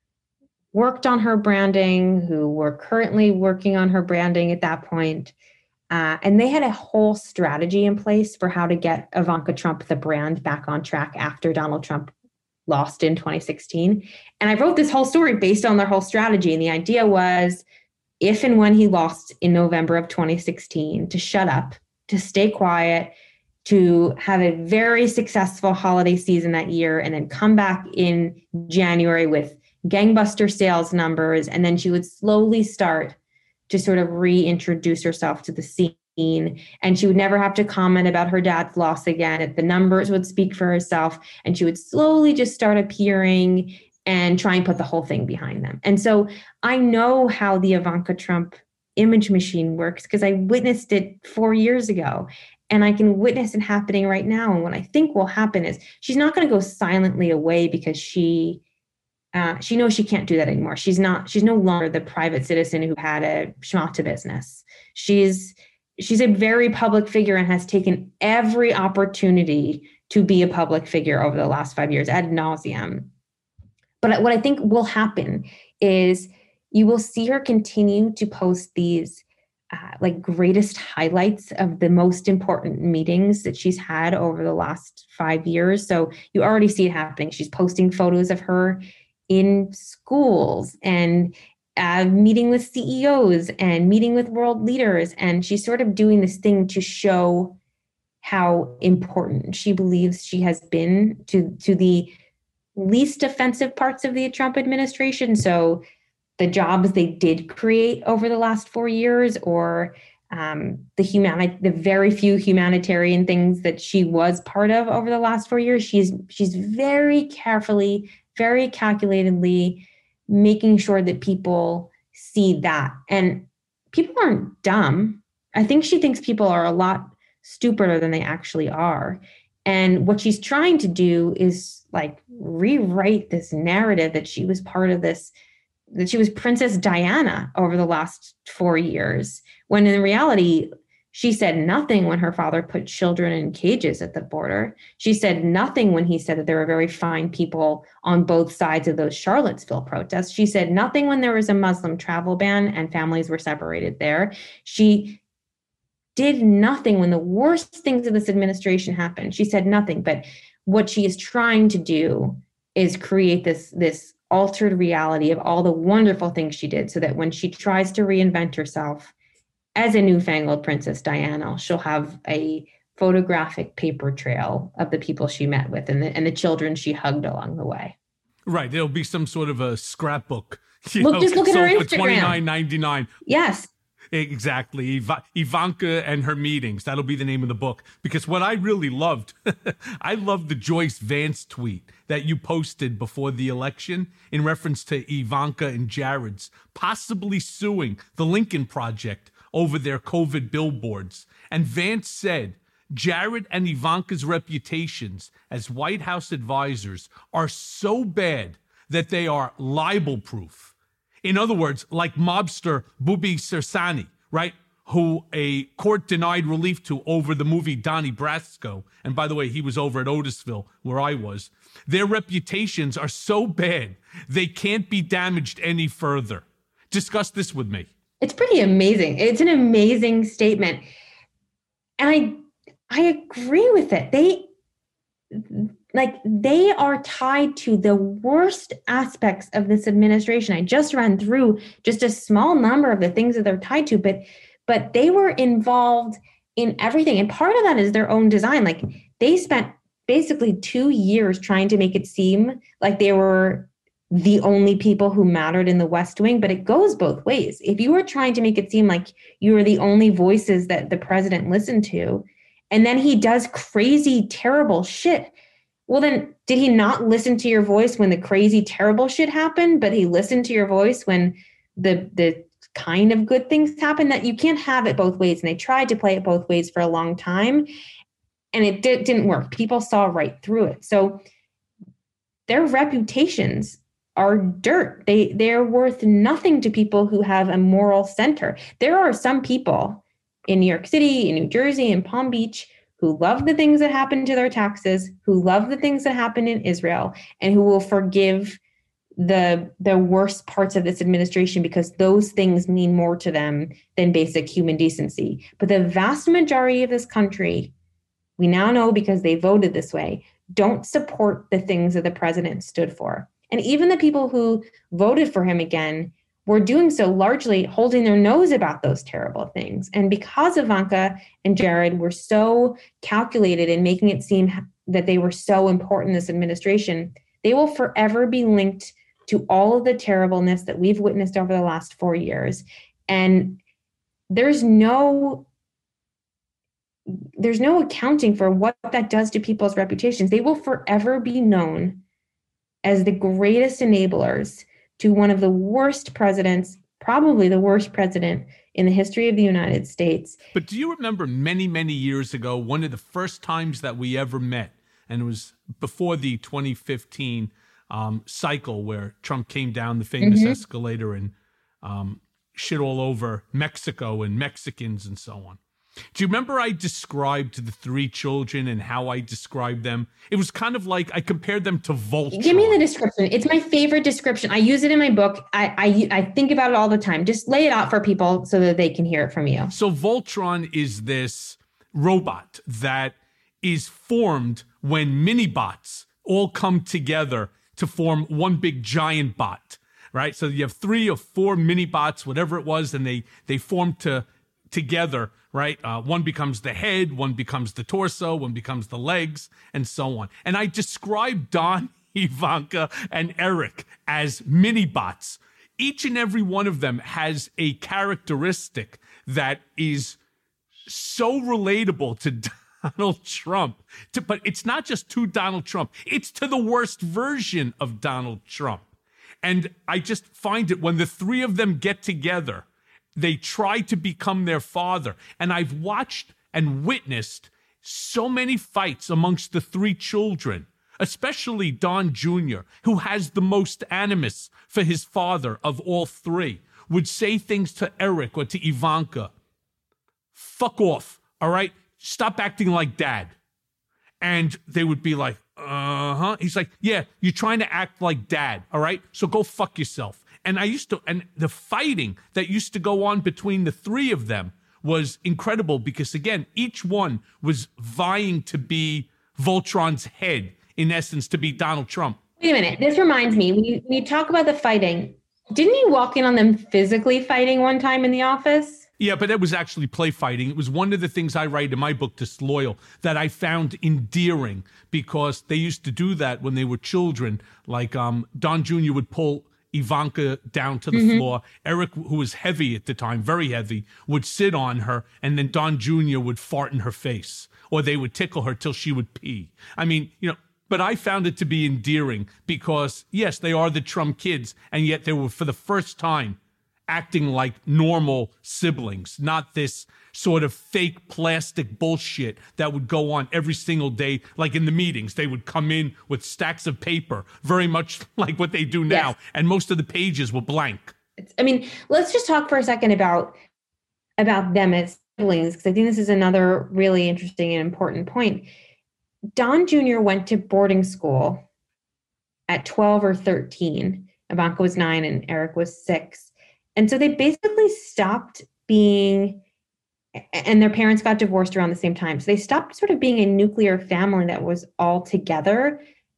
worked on her branding, who were currently working on her branding at that point. And they had a whole strategy in place for how to get Ivanka Trump, the brand, back on track after Donald Trump lost in 2016. And I wrote this whole story based on their whole strategy. And the idea was, if and when he lost in November of 2016, to shut up, to stay quiet, to have a very successful holiday season that year, and then come back in January with gangbuster sales numbers. And then she would slowly start to sort of reintroduce herself to the scene. And she would never have to comment about her dad's loss again. The numbers would speak for herself, and she would slowly just start appearing and try and put the whole thing behind them. And so I know how the Ivanka Trump image machine works because I witnessed it 4 years ago. And I can witness it happening right now. And what I think will happen is she's not going to go silently away because she knows she can't do that anymore. She's no longer the private citizen who had a schmata business. She's a very public figure and has taken every opportunity to be a public figure over the last 5 years ad nauseum. But what I think will happen is you will see her continue to post these like greatest highlights of the most important meetings that she's had over the last 5 years. So you already see it happening. She's posting photos of her in schools and meeting with CEOs and meeting with world leaders. And she's sort of doing this thing to show how important she believes she has been to the least offensive parts of the Trump administration. So the jobs they did create over the last 4 years, or the very few humanitarian things that she was part of over the last 4 years, she's very carefully, very calculatedly making sure that people see that. And people aren't dumb. I think she thinks people are a lot stupider than they actually are. And what she's trying to do is like rewrite this narrative that she was part of this, that she was Princess Diana over the last 4 years, when in reality, she said nothing when her father put children in cages at the border. She said nothing when he said that there were very fine people on both sides of those Charlottesville protests. She said nothing when there was a Muslim travel ban and families were separated there. She did nothing when the worst things of this administration happened. She said nothing. But what she is trying to do is create this altered reality of all the wonderful things she did, so that when she tries to reinvent herself as a newfangled Princess Diana, she'll have a photographic paper trail of the people she met with and the children she hugged along the way. Right. There'll be some sort of a scrapbook. Just look at her Instagram. $29.99. Yes. Exactly. Ivanka and her meetings. That'll be the name of the book. Because what I really loved, I loved the Joyce Vance tweet that you posted before the election in reference to Ivanka and Jared's possibly suing the Lincoln Project over their COVID billboards. And Vance said, Jared and Ivanka's reputations as White House advisors are so bad that they are libel-proof. In other words, like mobster Bobby Sersani, right, who a court denied relief to over the movie Donnie Brasco. And by the way, he was over at Otisville, where I was. Their reputations are so bad, they can't be damaged any further. Discuss this with me. It's pretty amazing. It's an amazing statement. And I agree with it. They are tied to the worst aspects of this administration. I just ran through just a small number of the things that they're tied to, but they were involved in everything. And part of that is their own design. Like, they spent basically 2 years trying to make it seem like they were the only people who mattered in the West Wing, but it goes both ways. If you were trying to make it seem like you were the only voices that the president listened to, and then he does crazy, terrible shit, well, then did he not listen to your voice when the crazy, terrible shit happened, but he listened to your voice when the kind of good things happened? That you can't have it both ways. And they tried to play it both ways for a long time, and it didn't work. People saw right through it. So their reputations are dirt. They're worth nothing to people who have a moral center. There are some people in New York City, in New Jersey, in Palm Beach, who love the things that happened to their taxes, who love the things that happened in Israel, and who will forgive the worst parts of this administration because those things mean more to them than basic human decency. But the vast majority of this country, we now know because they voted this way, don't support the things that the president stood for. And even the people who voted for him again were doing so largely holding their nose about those terrible things. And because Ivanka and Jared were so calculated in making it seem that they were so important in this administration, they will forever be linked to all of the terribleness that we've witnessed over the last 4 years. And there's no accounting for what that does to people's reputations. They will forever be known as the greatest enablers to one of the worst presidents, probably the worst president in the history of the United States. But do you remember many, many years ago, one of the first times that we ever met, and it was before the 2015 cycle where Trump came down the famous escalator and shit all over Mexico and Mexicans and so on. Do you remember I described the three children and how I described them? It was kind of like I compared them to Voltron. Give me the description. It's my favorite description. I use it in my book. I think about it all the time. Just lay it out for people so that they can hear it from you. So Voltron is this robot that is formed when mini-bots all come together to form one big giant bot, right? So you have 3 or 4 mini-bots, whatever it was, and they form together, right? One becomes the head, one becomes the torso, one becomes the legs, and so on. And I described Don, Ivanka, and Eric as mini-bots. Each and every one of them has a characteristic that is so relatable to Donald Trump. But it's not just to Donald Trump. It's to the worst version of Donald Trump. And I just find it when the three of them get together, they try to become their father. And I've watched and witnessed so many fights amongst the three children, especially Don Jr., who has the most animus for his father of all three, would say things to Eric or to Ivanka. Fuck off, all right? Stop acting like dad. And they would be like, uh-huh. He's like, yeah, you're trying to act like dad, all right? So go fuck yourself. And the fighting that used to go on between the three of them was incredible because, again, each one was vying to be Voltron's head, in essence, to be Donald Trump. Wait a minute. This reminds me, when you talk about the fighting, didn't you walk in on them physically fighting one time in the office? Yeah, but it was actually play fighting. It was one of the things I write in my book, Disloyal, that I found endearing because they used to do that when they were children. Like Don Jr. would pull Ivanka down to the floor. Eric, who was heavy at the time, very heavy, would sit on her, and then Don Jr. would fart in her face, or they would tickle her till she would pee. I mean, but I found it to be endearing because, yes, they are the Trump kids, and yet they were, for the first time, acting like normal siblings, not this sort of fake plastic bullshit that would go on every single day. Like in the meetings, they would come in with stacks of paper, very much like what they do now. Yes. And most of the pages were blank. Let's just talk for a second about them as siblings, because I think this is another really interesting and important point. Don Jr. went to boarding school at 12 or 13. Ivanka was 9 and Eric was 6. And so they basically stopped being, and their parents got divorced around the same time. So they stopped sort of being a nuclear family that was all together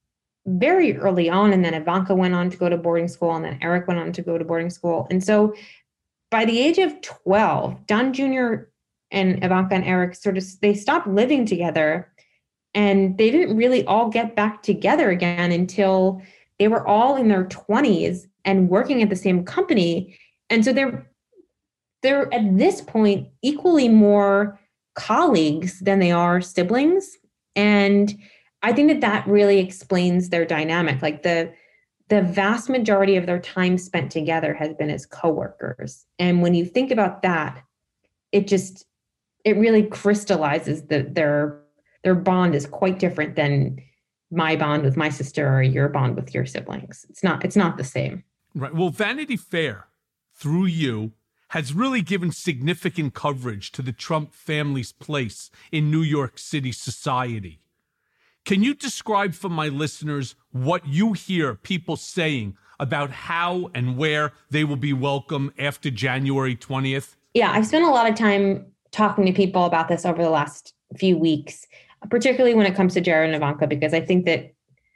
very early on. And then Ivanka went on to go to boarding school, and then Eric went on to go to boarding school. And so by the age of 12, Don Jr. and Ivanka and Eric they stopped living together, and they didn't really all get back together again until they were all in their 20s and working at the same company. And so they're at this point equally more colleagues than they are siblings. And I think that really explains their dynamic. Like the vast majority of their time spent together has been as coworkers. And when you think about that, it really crystallizes their bond is quite different than my bond with my sister or your bond with your siblings. It's not the same. Right. Well, Vanity Fair, through you, has really given significant coverage to the Trump family's place in New York City society. Can you describe for my listeners what you hear people saying about how and where they will be welcome after January 20th? Yeah, I've spent a lot of time talking to people about this over the last few weeks, particularly when it comes to Jared and Ivanka, because I think that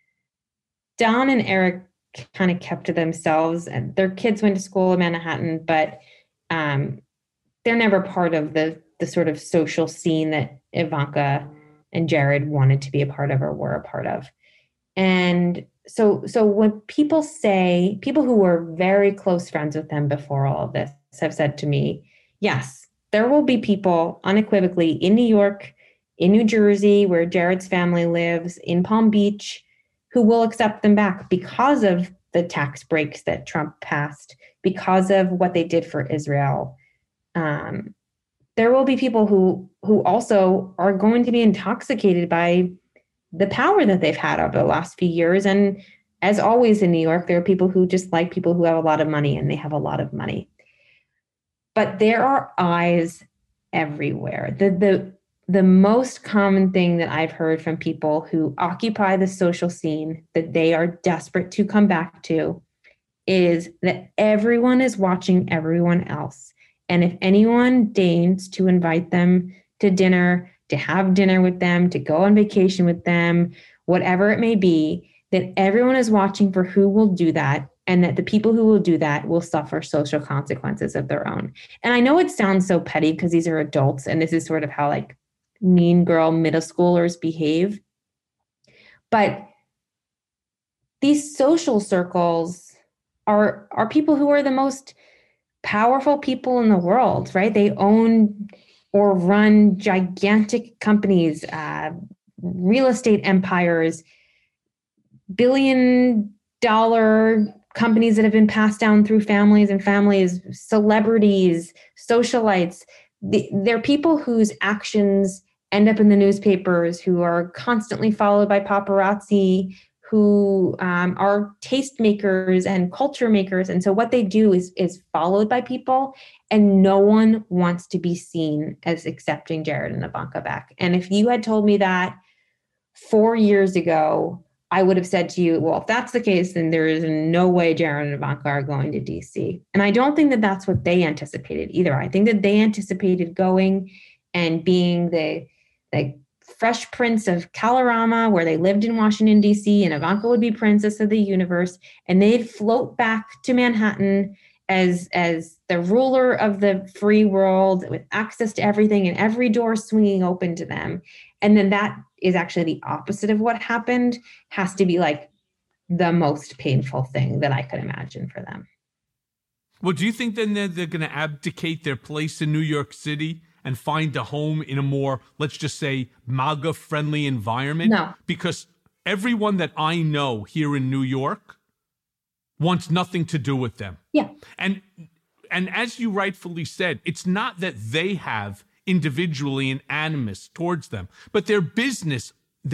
Don and Eric kind of kept to themselves, and their kids went to school in Manhattan, but they're never part of the sort of social scene that Ivanka and Jared wanted to be a part of or were a part of. And so when people who were very close friends with them before all of this have said to me, yes, there will be people unequivocally in New York, in New Jersey, where Jared's family lives, in Palm Beach, who will accept them back because of the tax breaks that Trump passed, because of what they did for Israel. there will be people who also are going to be intoxicated by the power that they've had over the last few years. And as always in New York, there are people who just like people who have a lot of money, and they have a lot of money. But there are eyes everywhere. The most common thing that I've heard from people who occupy the social scene that they are desperate to come back to is that everyone is watching everyone else. And if anyone deigns to invite them to dinner, to have dinner with them, to go on vacation with them, whatever it may be, that everyone is watching for who will do that, and that the people who will do that will suffer social consequences of their own. And I know it sounds so petty because these are adults, and this is sort of how like mean girl middle schoolers behave. But these social circles are people who are the most powerful people in the world, right? They own or run gigantic companies, real estate empires, billion-dollar companies that have been passed down through families and families, celebrities, socialites. They're people whose actions end up in the newspapers, who are constantly followed by paparazzi, who are tastemakers and culture makers. And so what they do is followed by people, and no one wants to be seen as accepting Jared and Ivanka back. And if you had told me that 4 years ago, I would have said to you, well, if that's the case, then there is no way Jared and Ivanka are going to DC. And I don't think that that's what they anticipated either. I think that they anticipated going and being the Fresh Prince of Kalorama, where they lived in Washington, D.C., and Ivanka would be Princess of the Universe, and they'd float back to Manhattan as the ruler of the free world with access to everything and every door swinging open to them. And then that is actually the opposite of what happened. Has to be like the most painful thing that I could imagine for them. Well, do you think then they're going to abdicate their place in New York City and find a home in a more, let's just say, MAGA-friendly environment? No. Because everyone that I know here in New York wants nothing to do with them. Yeah. And as you rightfully said, it's not that they have individually an animus towards them, but their businesses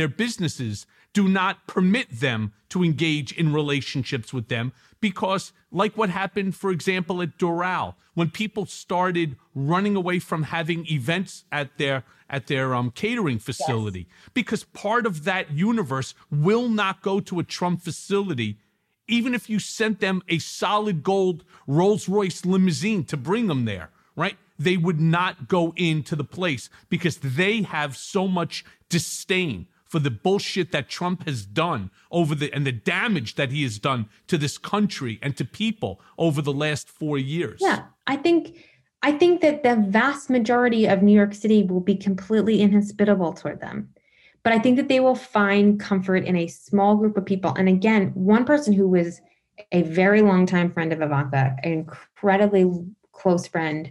do not permit them to engage in relationships with them, because like what happened, for example, at Doral, when people started running away from having events at their catering facility, yes, because part of that universe will not go to a Trump facility, even if you sent them a solid gold Rolls-Royce limousine to bring them there, right? They would not go into the place because they have so much disdain for the bullshit that Trump has done and the damage that he has done to this country and to people over the last 4 years. Yeah, I think that the vast majority of New York City will be completely inhospitable toward them. But I think that they will find comfort in a small group of people. And again, one person who was a very long time friend of Ivanka, an incredibly close friend,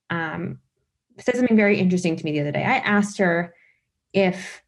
said something very interesting to me the other day. I asked her if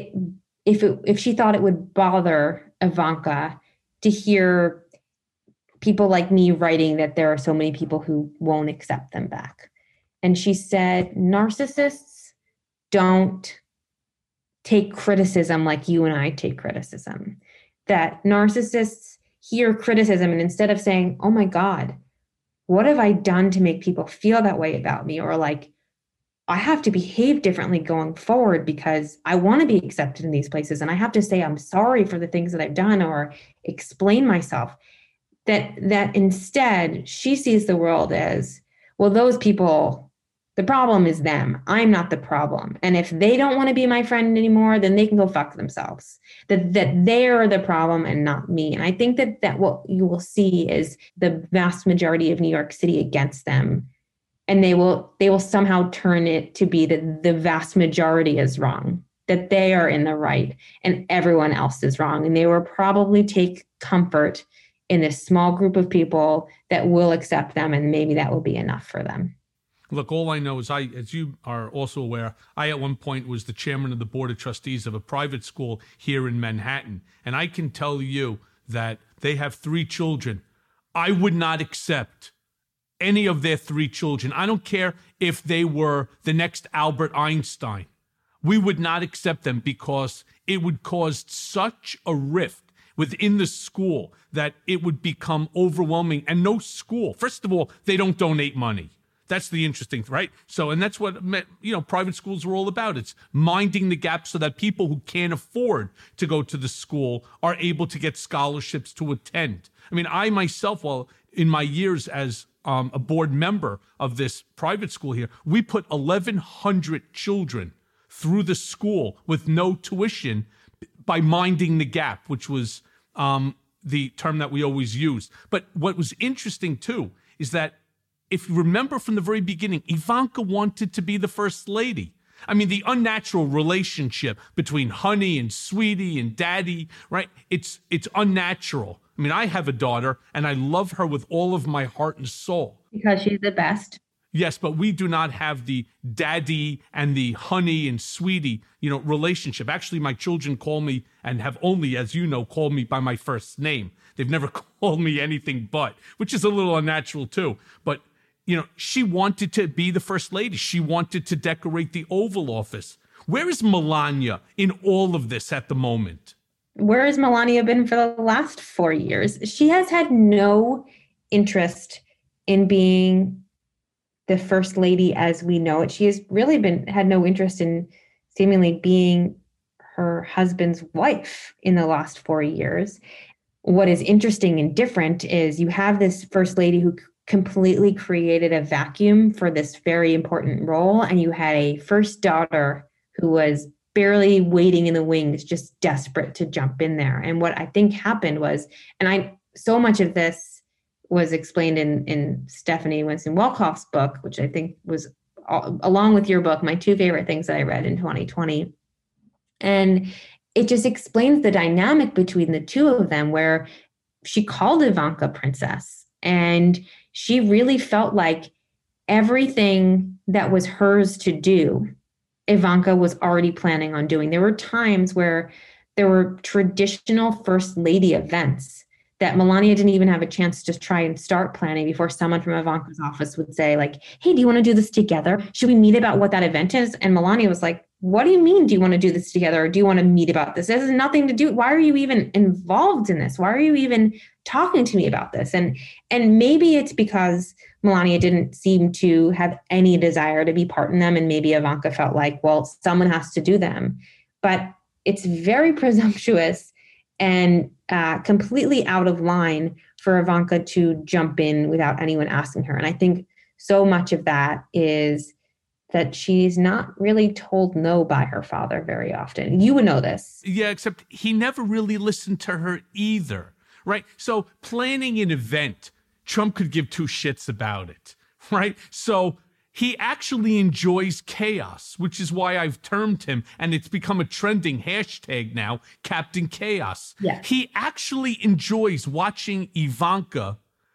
she thought it would bother Ivanka to hear people like me writing that there are so many people who won't accept them back. And she said, narcissists don't take criticism like you and I take criticism. That narcissists hear criticism, and instead of saying, oh my God, what have I done to make people feel that way about me? Or like, I have to behave differently going forward because I want to be accepted in these places. And I have to say, I'm sorry for the things that I've done or explain myself. That instead she sees the world as, well, those people, the problem is them. I'm not the problem. And if they don't want to be my friend anymore, then they can go fuck themselves. That they're the problem and not me. And I think that what you will see is the vast majority of New York City against them. And they will somehow turn it to be that the vast majority is wrong, that they are in the right and everyone else is wrong. And they will probably take comfort in this small group of people that will accept them. And maybe that will be enough for them. Look, all I know is as you are also aware, I at one point was the chairman of the board of trustees of a private school here in Manhattan. And I can tell you that they have 3 children. I would not accept any of their 3 children. I don't care if they were the next Albert Einstein. We would not accept them because it would cause such a rift within the school that it would become overwhelming. And no school, first of all, they don't donate money. That's the interesting, right? So, and that's what, private schools are all about. It's minding the gap so that people who can't afford to go to the school are able to get scholarships to attend. I mean, I myself, in my years as a board member of this private school here, we put 1,100 children through the school with no tuition by minding the gap, which was the term that we always used. But what was interesting, too, is that if you remember from the very beginning, Ivanka wanted to be the first lady. I mean, the unnatural relationship between honey and sweetie and daddy, right? It's unnatural. I mean, I have a daughter, and I love her with all of my heart and soul. Because she's the best. Yes, but we do not have the daddy and the honey and sweetie, relationship. Actually, my children call me and have only, as you know, called me by my first name. They've never called me anything but, which is a little unnatural too. But, she wanted to be the first lady. She wanted to decorate the Oval Office. Where is Melania in all of this at the moment? Where has Melania been for the last 4 years? She has had no interest in being the first lady as we know it. She has really had no interest in seemingly being her husband's wife in the last 4 years. What is interesting and different is you have this first lady who completely created a vacuum for this very important role, and you had a first daughter who was barely waiting in the wings, just desperate to jump in there. And what I think happened was, so much of this was explained in Stephanie Winston-Wolkoff's book, which I think was, along with your book, my 2 favorite things that I read in 2020. And it just explains the dynamic between the 2 of them, where she called Ivanka princess, and she really felt like everything that was hers to do, Ivanka was already planning on doing. There were times where there were traditional first lady events that Melania didn't even have a chance to try and start planning before someone from Ivanka's office would say, like, hey, do you want to do this together? Should we meet about what that event is? And Melania was like, what do you mean? Do you want to do this together? Or do you want to meet about this? This has nothing to do. Why are you even involved in this? Why are you even talking to me about this? And maybe it's because Melania didn't seem to have any desire to be part in them. And maybe Ivanka felt like, well, someone has to do them. But it's very presumptuous and completely out of line for Ivanka to jump in without anyone asking her. And I think so much of that is that she's not really told no by her father very often. You would know this. Yeah, except he never really listened to her either, right? So planning an event, Trump could give 2 shits about it, right? So he actually enjoys chaos, which is why I've termed him, and it's become a trending hashtag now, Captain Chaos. Yeah. He actually enjoys watching Ivanka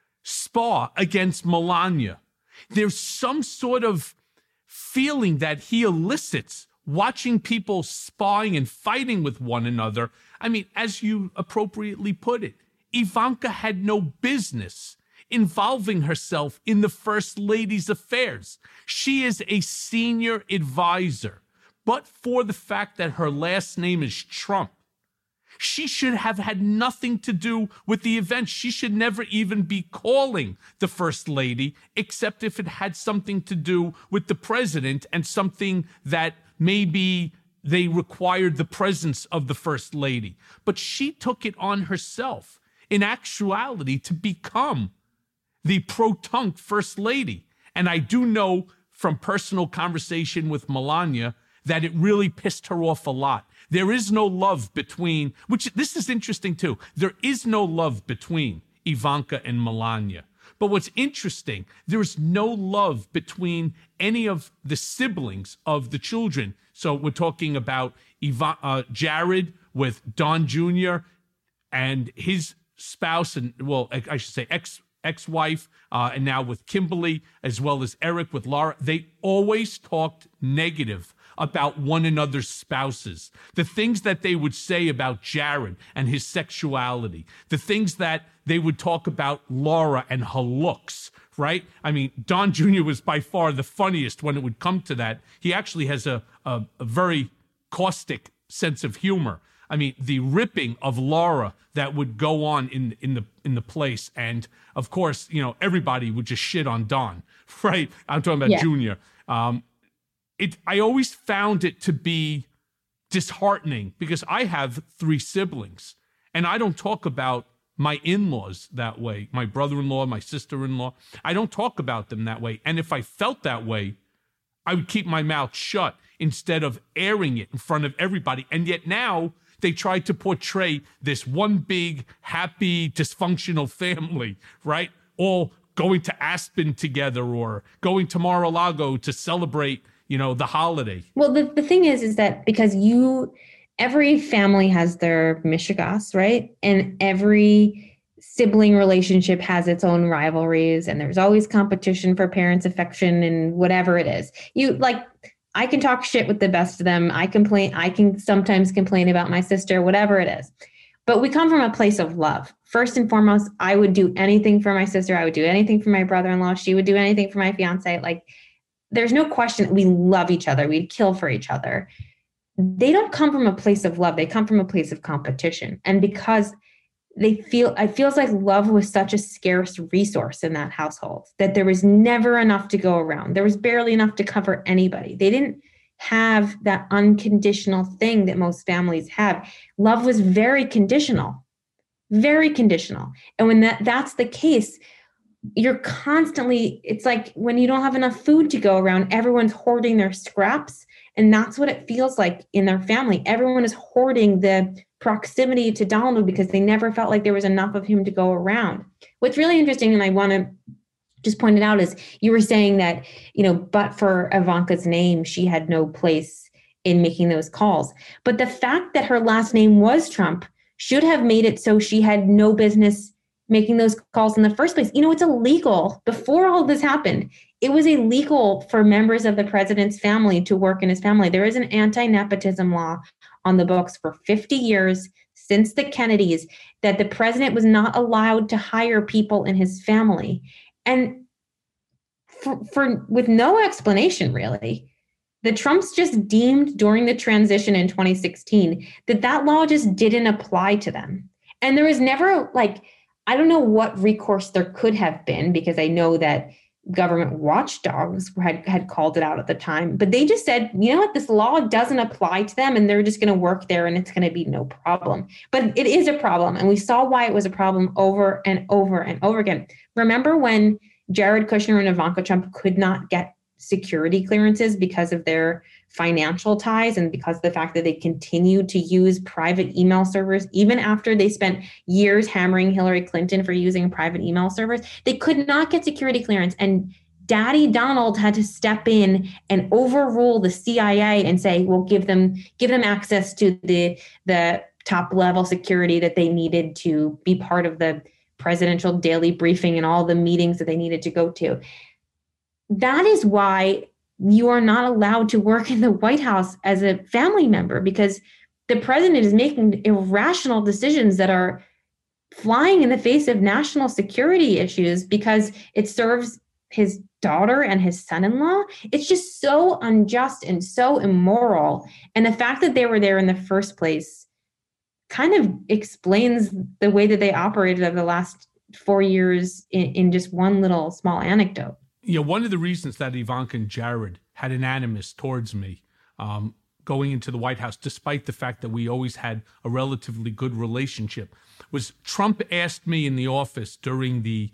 spar against Melania. There's some sort of feeling that he elicits watching people spying and fighting with one another. I mean, as you appropriately put it, Ivanka had no business involving herself in the first lady's affairs. She is a senior advisor, but for the fact that her last name is Trump, she should have had nothing to do with the event. She should never even be calling the first lady, except if it had something to do with the president and something that maybe they required the presence of the first lady. But she took it on herself, in actuality, to become the pro-tunk first lady. And I do know from personal conversation with Melania that it really pissed her off a lot. There is no love between, which this is interesting too. There is no love between Ivanka and Melania. But what's interesting, there is no love between any of the siblings of the children. So we're talking about Jared with Don Jr. and his spouse, and well, I should say ex-wife, and now with Kimberly, as well as Eric with Laura. They always talked negative about one another's spouses, the things that they would say about Jared and his sexuality, the things that they would talk about Laura and her looks, right? I mean, Don Jr. was by far the funniest when it would come to that. He actually has a very caustic sense of humor. I mean, the ripping of Laura that would go on in the place, and of course, you know, everybody would just shit on Don, right? I'm talking about Junior. I always found it to be disheartening because I have 3 siblings, and I don't talk about my in-laws that way. My brother-in-law, my sister-in-law, I don't talk about them that way. And if I felt that way, I would keep my mouth shut instead of airing it in front of everybody. And yet now they try to portray this one big, happy, dysfunctional family, right? All going to Aspen together or going to Mar-a-Lago to celebrate, you know, the holiday. Well, the thing is that because every family has their mishigas, right? And every sibling relationship has its own rivalries, and there's always competition for parents' affection and whatever it is. I can talk shit with the best of them. I can sometimes complain about my sister, whatever it is. But we come from a place of love. First and foremost, I would do anything for my sister. I would do anything for my brother-in-law. She would do anything for my fiance. Like, there's no question we love each other. We'd kill for each other. They don't come from a place of love. They come from a place of competition. And because it feels like love was such a scarce resource in that household, that there was never enough to go around. There was barely enough to cover anybody. They didn't have that unconditional thing that most families have. Love was very conditional, very conditional. And when that's the case, you're constantly, it's like when you don't have enough food to go around, everyone's hoarding their scraps. And that's what it feels like in their family. Everyone is hoarding the proximity to Donald because they never felt like there was enough of him to go around. What's really interesting, and I want to just point it out, is you were saying that, you know, but for Ivanka's name, she had no place in making those calls. But the fact that her last name was Trump should have made it so she had no business making those calls in the first place. You know, it's illegal. Before all this happened, it was illegal for members of the president's family to work in his family. There is an anti-nepotism law on the books for 50 years since the Kennedys that the president was not allowed to hire people in his family. And with no explanation, really, the Trumps just deemed during the transition in 2016 that law just didn't apply to them. And there was never, like, I don't know what recourse there could have been, because I know that government watchdogs had called it out at the time, but they just said, you know what, this law doesn't apply to them and they're just going to work there and it's going to be no problem. But it is a problem. And we saw why it was a problem over and over and over again. Remember when Jared Kushner and Ivanka Trump could not get security clearances because of their financial ties and because of the fact that they continued to use private email servers, even after they spent years hammering Hillary Clinton for using private email servers? They could not get security clearance. And Daddy Donald had to step in and overrule the CIA and say, well, give them access to the top level security that they needed to be part of the presidential daily briefing and all the meetings that they needed to go to. That is why you are not allowed to work in the White House as a family member, because the president is making irrational decisions that are flying in the face of national security issues because it serves his daughter and his son-in-law. It's just so unjust and so immoral. And the fact that they were there in the first place kind of explains the way that they operated over the last 4 years in just one little small anecdote. You know, one of the reasons that Ivanka and Jared had an animus towards me going into the White House, despite the fact that we always had a relatively good relationship, was Trump asked me in the office during the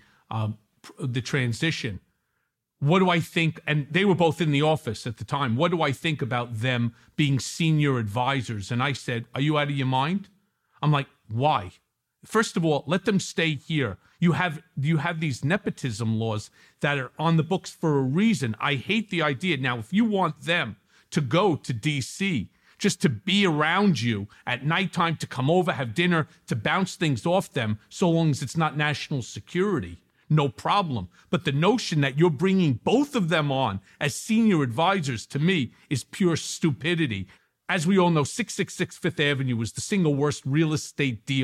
transition, what do I think, and they were both in the office at the time, what do I think about them being senior advisors? And I said, are you out of your mind? I'm like, why? First of all, let them stay here. You have these nepotism laws that are on the books for a reason. I hate the idea. Now, if you want them to go to D.C., just to be around you at nighttime, to come over, have dinner, to bounce things off them, so long as it's not national security, no problem. But the notion that you're bringing both of them on as senior advisors, to me, is pure stupidity. As we all know, 666 Fifth Avenue was the single worst real estate deal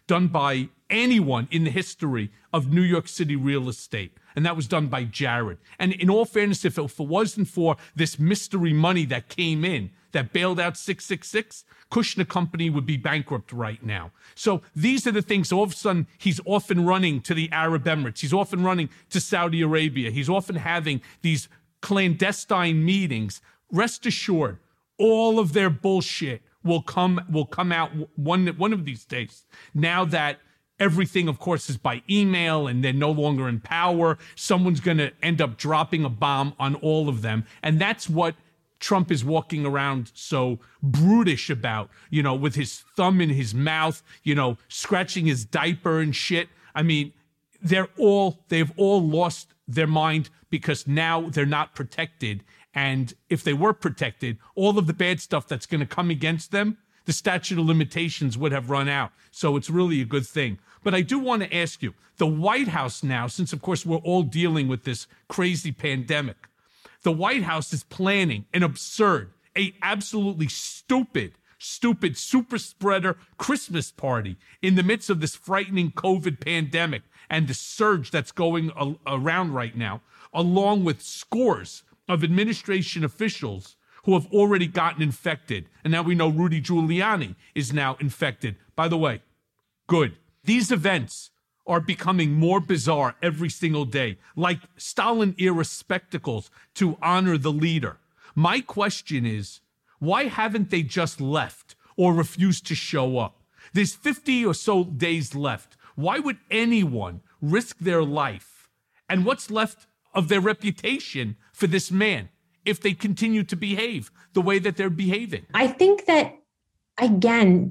done by anyone in the history of New York City real estate. And that was done by Jared. And in all fairness, if it wasn't for this mystery money that came in, that bailed out 666, Kushner Company would be bankrupt right now. So these are the things. All of a sudden, he's often running to the Arab Emirates. He's often running to Saudi Arabia. He's often having these clandestine meetings. Rest assured, all of their bullshit will come out one of these days. Now that everything, of course, is by email and they're no longer in power, someone's going to end up dropping a bomb on all of them. And that's what Trump is walking around so brutish about, with his thumb in his mouth, scratching his diaper and shit. I mean, they've all lost their mind because now they're not protected. And if they were protected, all of the bad stuff that's going to come against them, the statute of limitations would have run out. So it's really a good thing. But I do want to ask you, the White House now, since of course we're all dealing with this crazy pandemic, the White House is planning an absurd, absolutely stupid super spreader Christmas party in the midst of this frightening COVID pandemic and the surge that's going around right now, along with scores of administration officials who have already gotten infected. And now we know Rudy Giuliani is now infected. By the way, good. These events are becoming more bizarre every single day, like Stalin-era spectacles to honor the leader. My question is, why haven't they just left or refused to show up? There's 50 or so days left. Why would anyone risk their life and what's left of their reputation for this man if they continue to behave the way that they're behaving? I think that, again,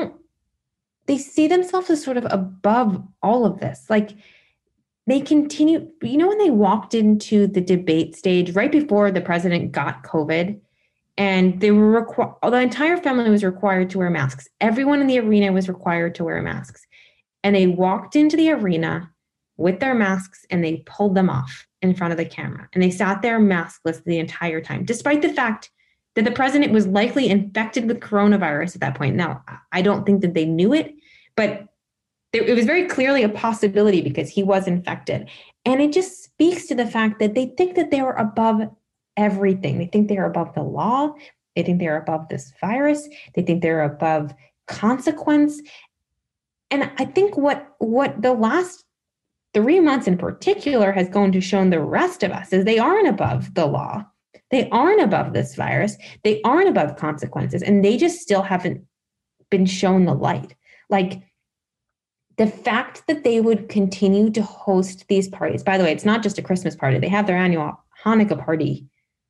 they see themselves as sort of above all of this. Like, they continue, when they walked into the debate stage right before the president got COVID, and they were the entire family was required to wear masks. Everyone in the arena was required to wear masks. And they walked into the arena with their masks and they pulled them off in front of the camera. And they sat there maskless the entire time, despite the fact that the president was likely infected with coronavirus at that point. Now, I don't think that they knew it, but it was very clearly a possibility because he was infected. And it just speaks to the fact that they think that they were above everything. They think they are above the law. They think they're above this virus. They think they're above consequence. And I think what the last 3 months in particular has gone to show the rest of us is they aren't above the law. They aren't above this virus. They aren't above consequences. And they just still haven't been shown the light. Like, the fact that they would continue to host these parties, by the way, it's not just a Christmas party. They have their annual Hanukkah party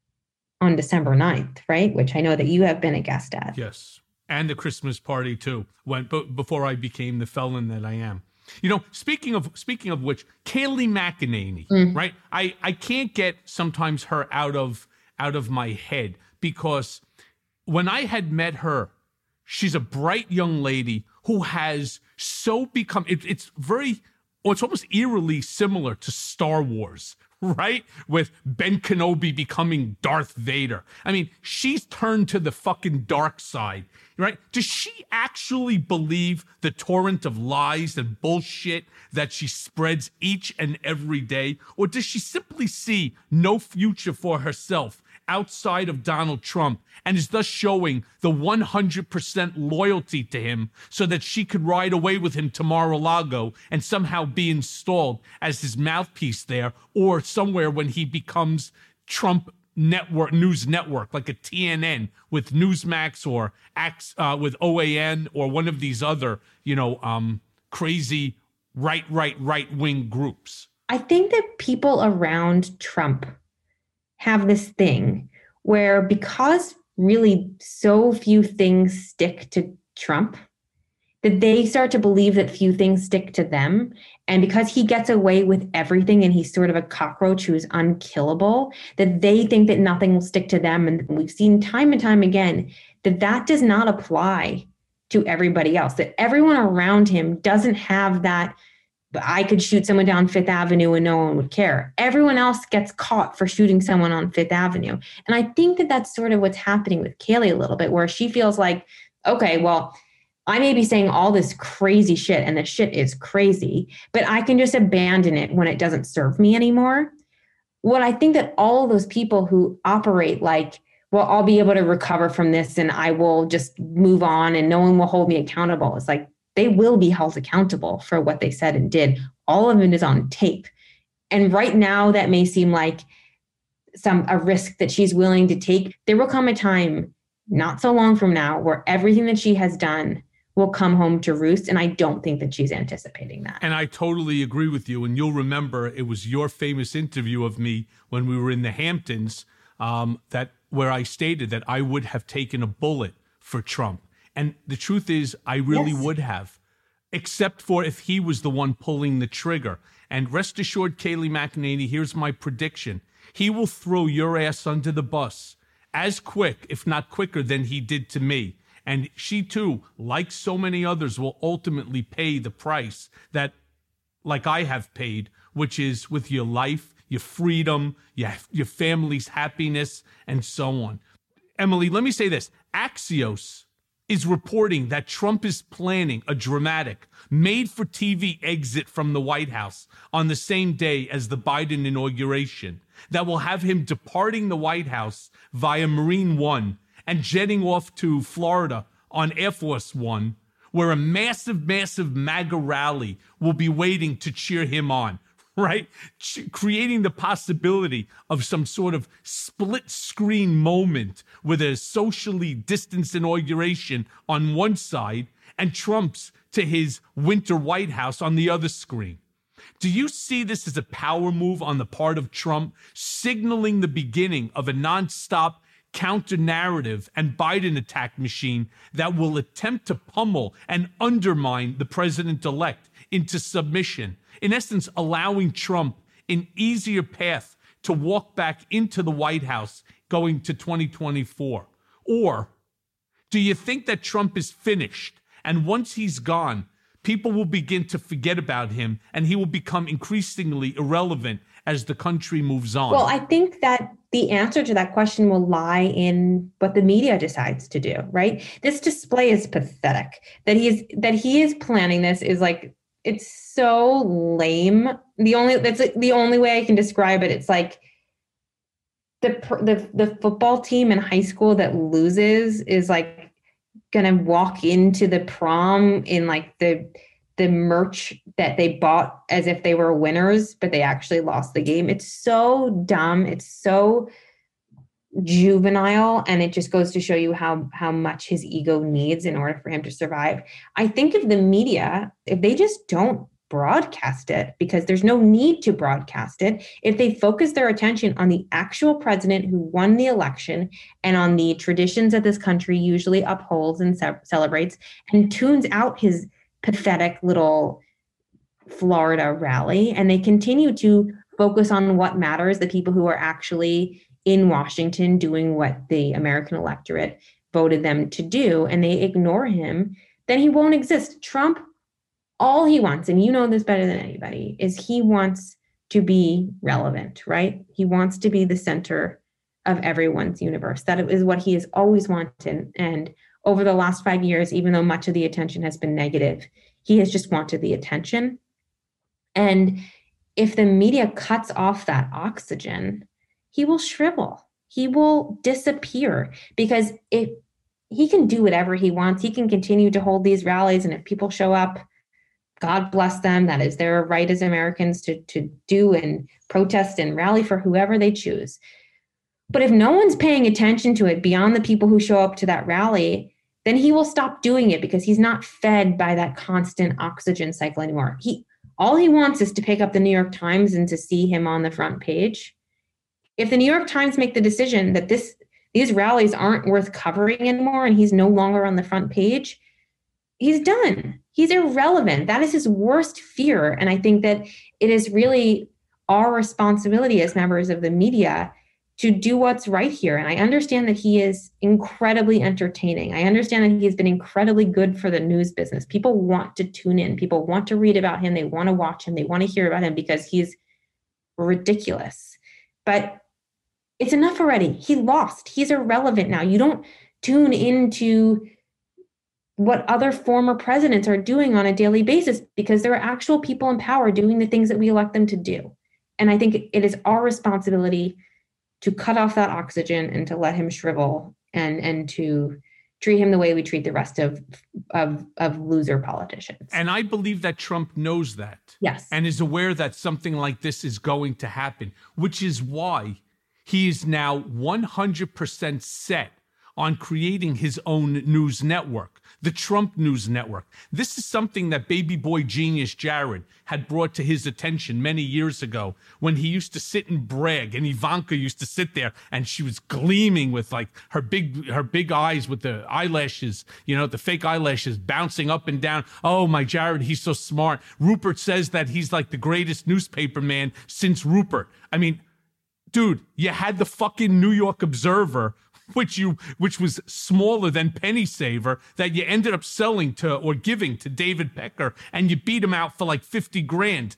on December 9th, right? Which I know that you have been a guest at. Yes. And the Christmas party too, before I became the felon that I am. Speaking of which, Kayleigh McEnany, right? I can't get sometimes her out of my head because when I had met her, she's a bright young lady who has so become, it's almost eerily similar to Star Wars, right? With Ben Kenobi becoming Darth Vader. I mean, she's turned to the fucking dark side, right? Does she actually believe the torrent of lies and bullshit that she spreads each and every day? Or does she simply see no future for herself outside of Donald Trump and is thus showing the 100% loyalty to him so that she could ride away with him to Mar-a-Lago and somehow be installed as his mouthpiece there, or somewhere when he becomes Trump network, news network, like a TNN with Newsmax or with OAN or one of these other, crazy right-wing groups. I think that people around Trump have this thing where, because really so few things stick to Trump, that they start to believe that few things stick to them. And because he gets away with everything and he's sort of a cockroach who's unkillable, that they think that nothing will stick to them. And we've seen time and time again that does not apply to everybody else, that everyone around him doesn't have that, I could shoot someone down Fifth Avenue and no one would care. Everyone else gets caught for shooting someone on Fifth Avenue. And I think that that's sort of what's happening with Kayleigh a little bit, where she feels like, okay, well, I may be saying all this crazy shit, and the shit is crazy, but I can just abandon it when it doesn't serve me anymore. What I think that all of those people who operate like, well, I'll be able to recover from this and I will just move on and no one will hold me accountable. It's like, they will be held accountable for what they said and did. All of it is on tape. And right now that may seem like a risk that she's willing to take. There will come a time not so long from now where everything that she has done will come home to roost. And I don't think that she's anticipating that. And I totally agree with you. And you'll remember it was your famous interview of me when we were in the Hamptons, where I stated that I would have taken a bullet for Trump. And the truth is, I really would have, except for if he was the one pulling the trigger. And rest assured, Kayleigh McEnany, here's my prediction. He will throw your ass under the bus as quick, if not quicker, than he did to me. And she, too, like so many others, will ultimately pay the price that, like I have paid, which is with your life, your freedom, your family's happiness, and so on. Emily, let me say this. Axios is reporting that Trump is planning a dramatic, made-for-TV exit from the White House on the same day as the Biden inauguration that will have him departing the White House via Marine One and jetting off to Florida on Air Force One, where a massive, massive MAGA rally will be waiting to cheer him on, right? Creating the possibility of some sort of split screen moment with a socially distanced inauguration on one side and Trump's to his winter White House on the other screen. Do you see this as a power move on the part of Trump, signaling the beginning of a nonstop counter-narrative and Biden attack machine that will attempt to pummel and undermine the president-elect into submission, in essence allowing Trump an easier path to walk back into the White House going to 2024? Or do you think that Trump is finished, and once he's gone, people will begin to forget about him and he will become increasingly irrelevant as the country moves on? Well, I think that the answer to that question will lie in what the media decides to do, right? This display is pathetic. That he is planning this is like, it's so lame. That's the only way I can describe it. It's like the football team in high school that loses is like gonna walk into the prom in like the merch that they bought as if they were winners, but they actually lost the game. It's so dumb. It's so juvenile. And it just goes to show you how much his ego needs in order for him to survive. I think if the media, if they just don't broadcast it, because there's no need to broadcast it, if they focus their attention on the actual president who won the election and on the traditions that this country usually upholds and celebrates, and tunes out his pathetic little Florida rally, and they continue to focus on what matters, the people who are actually in Washington doing what the American electorate voted them to do, and they ignore him, then he won't exist. Trump, all he wants, and you know this better than anybody, is he wants to be relevant, right? He wants to be the center of everyone's universe. That is what he has always wanted. And over the last 5 years, even though much of the attention has been negative, he has just wanted the attention. And if the media cuts off that oxygen, he will shrivel. He will disappear, because if he can do whatever he wants, he can continue to hold these rallies. And if people show up, God bless them. That is their right as Americans to do and protest and rally for whoever they choose. But if no one's paying attention to it beyond the people who show up to that rally, then he will stop doing it, because he's not fed by that constant oxygen cycle anymore. All he wants is to pick up the New York Times and to see him on the front page. If the New York Times make the decision that these rallies aren't worth covering anymore and he's no longer on the front page, he's done. He's irrelevant. That is his worst fear. And I think that it is really our responsibility as members of the media to do what's right here. And I understand that he is incredibly entertaining. I understand that he's been incredibly good for the news business. People want to tune in. People want to read about him. They want to watch him. They want to hear about him because he's ridiculous. But it's enough already. He lost. He's irrelevant now. You don't tune into what other former presidents are doing on a daily basis, because there are actual people in power doing the things that we elect them to do. And I think it is our responsibility to cut off that oxygen and to let him shrivel and to treat him the way we treat the rest of loser politicians. And I believe that Trump knows that. Yes. And is aware that something like this is going to happen, which is why he is now 100% set on creating his own news network, the Trump News Network. This is something that baby boy genius Jared had brought to his attention many years ago when he used to sit and brag, and Ivanka used to sit there and she was gleaming with like her big eyes with the eyelashes, the fake eyelashes bouncing up and down. Oh, my Jared, he's so smart. Rupert says that he's like the greatest newspaper man since Rupert. I mean, dude, you had the fucking New York Observer, which was smaller than Penny Saver, that you ended up selling to or giving to David Pecker, and you beat him out for like $50,000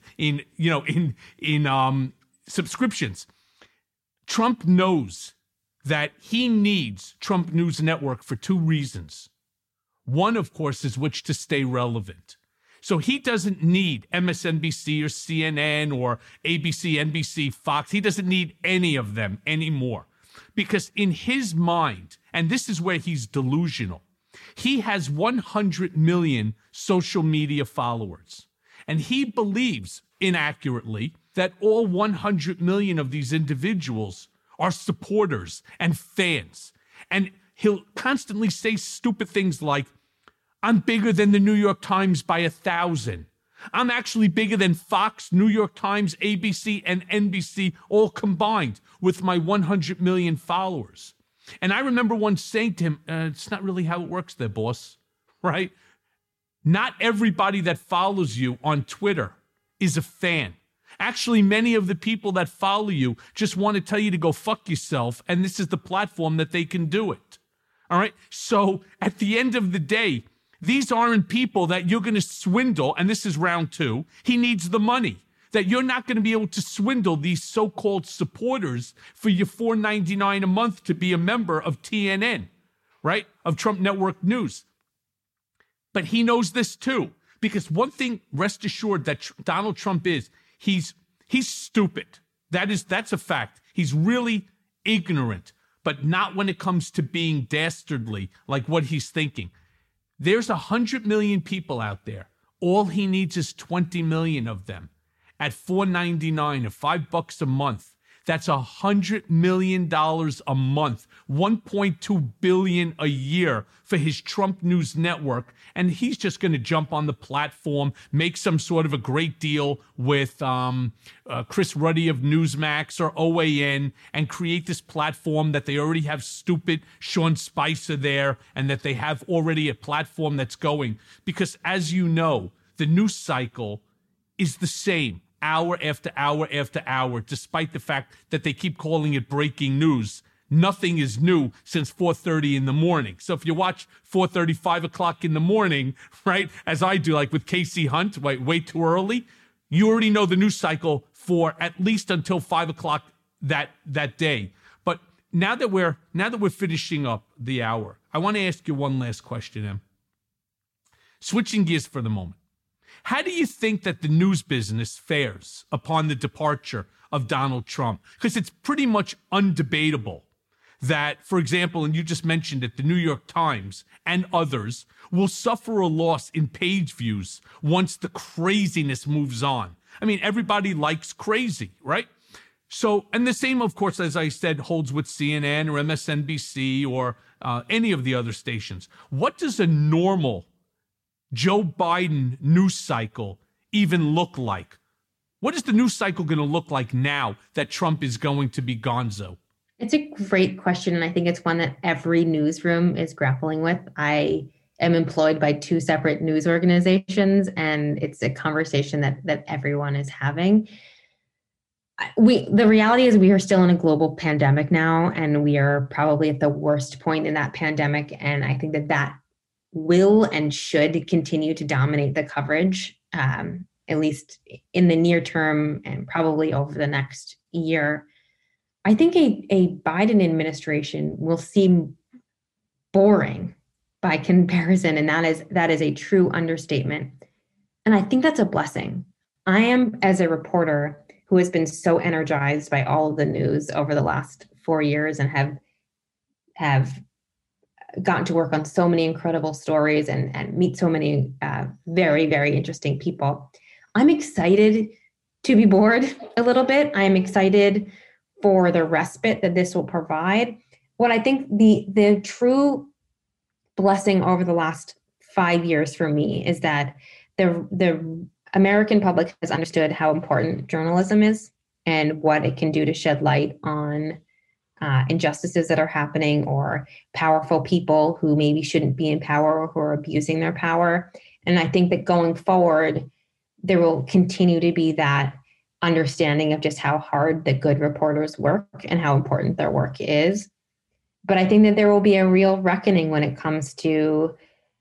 in subscriptions. Trump knows that he needs Trump News Network for two reasons. One, of course, is which to stay relevant. So he doesn't need MSNBC or CNN or ABC, NBC, Fox. He doesn't need any of them anymore. Because in his mind, and this is where he's delusional, he has 100 million social media followers. And he believes, inaccurately, that all 100 million of these individuals are supporters and fans. And he'll constantly say stupid things like, I'm bigger than the New York Times by 1,000. I'm actually bigger than Fox, New York Times, ABC, and NBC all combined with my 100 million followers. And I remember once saying to him, it's not really how it works there, boss, right? Not everybody that follows you on Twitter is a fan. Actually, many of the people that follow you just want to tell you to go fuck yourself, and this is the platform that they can do it. All right? So at the end of the day, these aren't people that you're going to swindle, and this is round two. He needs the money. That you're not going to be able to swindle these so-called supporters for your $4.99 a month to be a member of TNN, right? Of Trump Network News. But he knows this too, because one thing, rest assured, that Donald Trump is, he's stupid. That's a fact. He's really ignorant, but not when it comes to being dastardly, like what he's thinking. There's 100 million people out there. All he needs is 20 million of them at $4.99 or $5 a month. That's $100 million a month, $1.2 billion a year for his Trump News Network. And he's just going to jump on the platform, make some sort of a great deal with Chris Ruddy of Newsmax or OAN, and create this platform that they already have stupid Sean Spicer there, and that they have already a platform that's going. Because as you know, the news cycle is the same. Hour after hour after hour, despite the fact that they keep calling it breaking news. Nothing is new since 4:30 in the morning. So if you watch 4:30, 5 o'clock in the morning, right, as I do, like with Casey Hunt, way too early, you already know the news cycle for at least until 5 o'clock that day. But now that we're finishing up the hour, I want to ask you one last question, Em. Switching gears for the moment. How do you think that the news business fares upon the departure of Donald Trump? Because it's pretty much undebatable that, for example, and you just mentioned it, the New York Times and others will suffer a loss in page views once the craziness moves on. I mean, everybody likes crazy, right? So, and the same, of course, as I said, holds with CNN or MSNBC or any of the other stations. What does a normal Joe Biden news cycle even look like? What is the news cycle going to look like now that Trump is going to be gonzo? It's a great question, and I think it's one that every newsroom is grappling with. I am employed by two separate news organizations, and it's a conversation that everyone is having. The reality is we are still in a global pandemic now, and we are probably at the worst point in that pandemic, and I think that will and should continue to dominate the coverage, at least in the near term and probably over the next year. I think a Biden administration will seem boring by comparison. And that is a true understatement. And I think that's a blessing. I am, as a reporter who has been so energized by all of the news over the last 4 years and have gotten to work on so many incredible stories and meet so many very, very interesting people. I'm excited to be bored a little bit. I'm excited for the respite that this will provide. What I think the true blessing over the last 5 years for me is that the American public has understood how important journalism is and what it can do to shed light on injustices that are happening or powerful people who maybe shouldn't be in power or who are abusing their power. And I think that going forward, there will continue to be that understanding of just how hard the good reporters work and how important their work is. But I think that there will be a real reckoning when it comes to,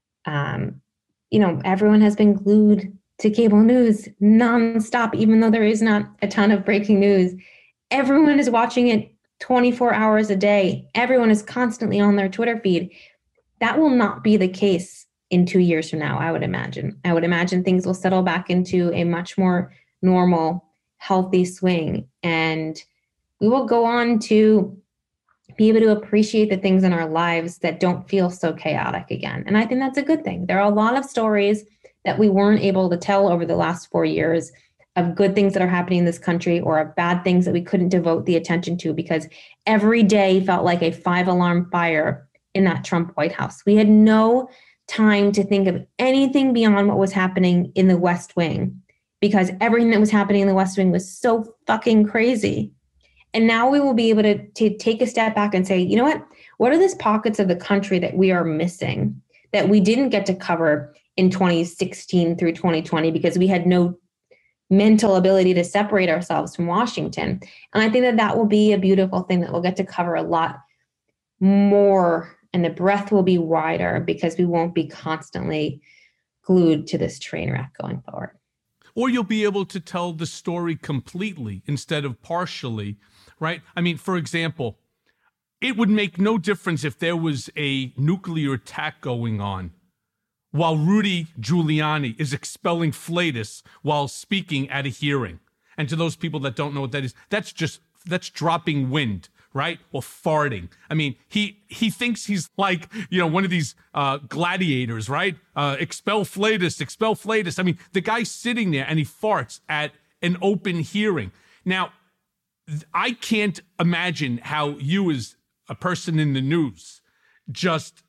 everyone has been glued to cable news nonstop, even though there is not a ton of breaking news. Everyone is watching it 24 hours a day. Everyone is constantly on their Twitter feed. That will not be the case in 2 years from now, I would imagine. I would imagine things will settle back into a much more normal, healthy swing. And we will go on to be able to appreciate the things in our lives that don't feel so chaotic again. And I think that's a good thing. There are a lot of stories that we weren't able to tell over the last 4 years of good things that are happening in this country or of bad things that we couldn't devote the attention to because every day felt like a 5-alarm fire in that Trump White House. We had no time to think of anything beyond what was happening in the West Wing because everything that was happening in the West Wing was so fucking crazy. And now we will be able to take a step back and say, you know what are these pockets of the country that we are missing that we didn't get to cover in 2016 through 2020 because we had no mental ability to separate ourselves from Washington. And I think that will be a beautiful thing that we'll get to cover a lot more and the breadth will be wider because we won't be constantly glued to this train wreck going forward. Or you'll be able to tell the story completely instead of partially, right? I mean, for example, it would make no difference if there was a nuclear attack going on while Rudy Giuliani is expelling Flatus while speaking at a hearing. And to those people that don't know what that is, that's dropping wind, right? Or farting. I mean, he thinks he's like, one of these gladiators, right? Expel Flatus. I mean, the guy's sitting there and he farts at an open hearing. Now, I can't imagine how you as a person in the news just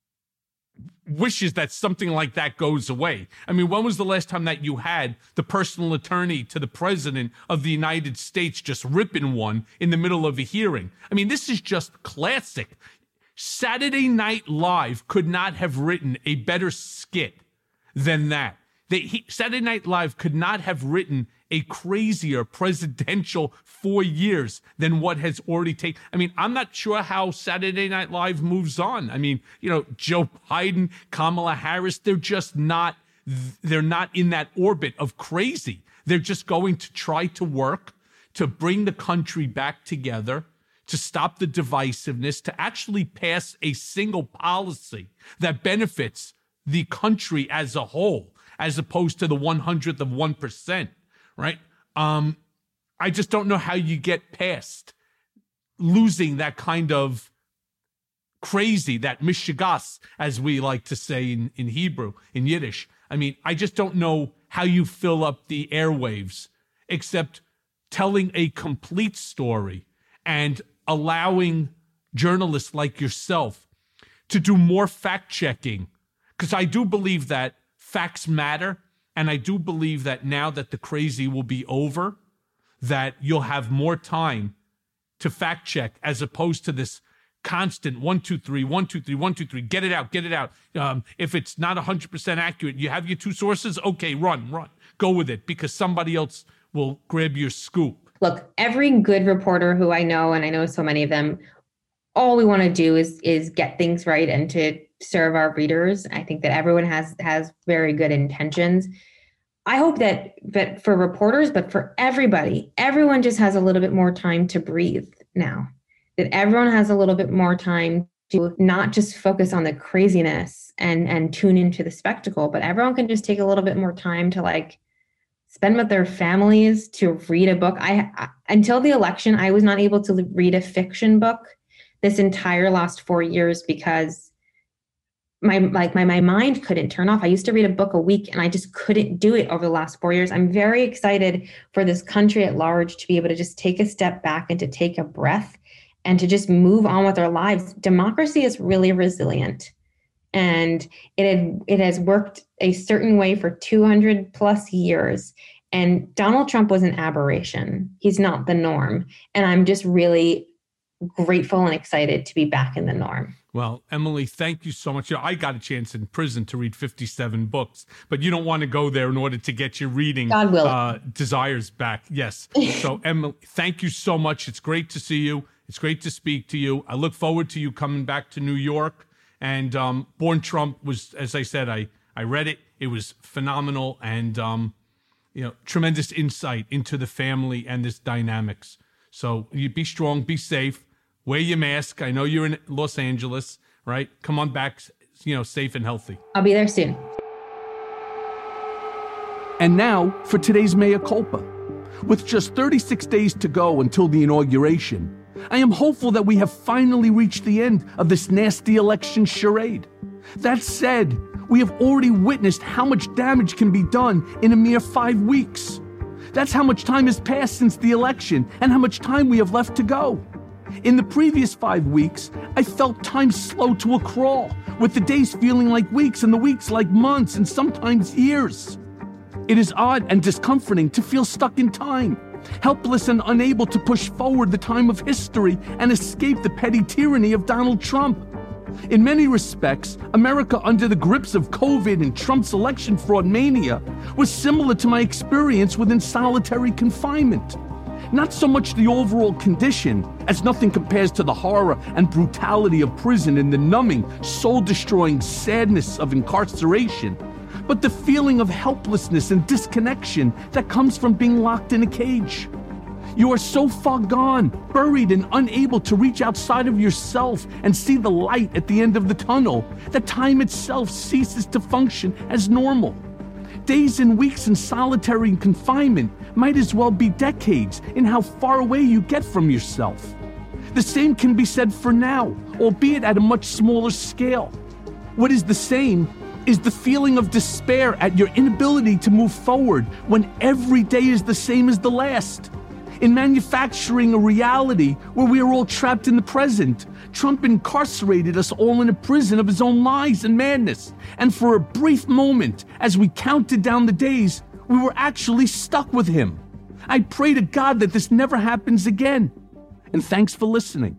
wishes that something like that goes away. I mean, when was the last time that you had the personal attorney to the president of the United States just ripping one in the middle of a hearing? I mean, this is just classic. Saturday Night Live could not have written a better skit than that. Saturday Night Live could not have written a crazier presidential 4 years than what has already taken. I mean, I'm not sure how Saturday Night Live moves on. I mean, Joe Biden, Kamala Harris, they're not in that orbit of crazy. They're just going to try to work to bring the country back together, to stop the divisiveness, to actually pass a single policy that benefits the country as a whole, as opposed to the 100th of 1%. Right? I just don't know how you get past losing that kind of crazy, that mishigas, as we like to say in Hebrew, in Yiddish. I mean, I just don't know how you fill up the airwaves except telling a complete story and allowing journalists like yourself to do more fact-checking. Because I do believe that facts matter. And I do believe that now that the crazy will be over, that you'll have more time to fact check as opposed to this constant 1, 2, 3, 1, 2, 3, 1, 2, 3, get it out. If it's not 100% accurate, you have your 2 sources. Okay, run, go with it because somebody else will grab your scoop. Look, every good reporter who I know, and I know so many of them, all we want to do is get things right and to serve our readers. I think that everyone has very good intentions. I hope that for reporters, but for everybody, everyone just has a little bit more time to breathe now. That everyone has a little bit more time to not just focus on the craziness and tune into the spectacle, but everyone can just take a little bit more time to like spend with their families, to read a book. I until the election, I was not able to read a fiction book this entire last 4 years because my mind couldn't turn off. I used to read a book a week and I just couldn't do it over the last 4 years. I'm very excited for this country at large to be able to just take a step back and to take a breath and to just move on with our lives. Democracy is really resilient, and it has worked a certain way for 200 plus years. And Donald Trump was an aberration. He's not the norm. And I'm just really grateful and excited to be back in the norm. Well, Emily, thank you so much. I got a chance in prison to read 57 books, but you don't want to go there in order to get your reading desires back. Yes. So, Emily, thank you so much. It's great to see you. It's great to speak to you. I look forward to you coming back to New York. And Born Trump was, as I said, I read it. It was phenomenal and, tremendous insight into the family and this dynamics. So you be strong, be safe. Wear your mask. I know you're in Los Angeles, right? Come on back, safe and healthy. I'll be there soon. And now for today's Mea Culpa. With just 36 days to go until the inauguration, I am hopeful that we have finally reached the end of this nasty election charade. That said, we have already witnessed how much damage can be done in a mere 5 weeks. That's how much time has passed since the election and how much time we have left to go. In the previous 5 weeks, I felt time slow to a crawl, with the days feeling like weeks and the weeks like months and sometimes years. It is odd and discomforting to feel stuck in time, helpless and unable to push forward the time of history and escape the petty tyranny of Donald Trump. In many respects, America under the grips of COVID and Trump's election fraud mania was similar to my experience within solitary confinement. Not so much the overall condition, as nothing compares to the horror and brutality of prison and the numbing, soul-destroying sadness of incarceration, but the feeling of helplessness and disconnection that comes from being locked in a cage. You are so far gone, buried and unable to reach outside of yourself and see the light at the end of the tunnel, that time itself ceases to function as normal. Days and weeks in solitary confinement might as well be decades in how far away you get from yourself. The same can be said for now, albeit at a much smaller scale. What is the same is the feeling of despair at your inability to move forward when every day is the same as the last. In manufacturing a reality where we are all trapped in the present, Trump incarcerated us all in a prison of his own lies and madness. And for a brief moment, as we counted down the days, we were actually stuck with him. I pray to God that this never happens again. And thanks for listening.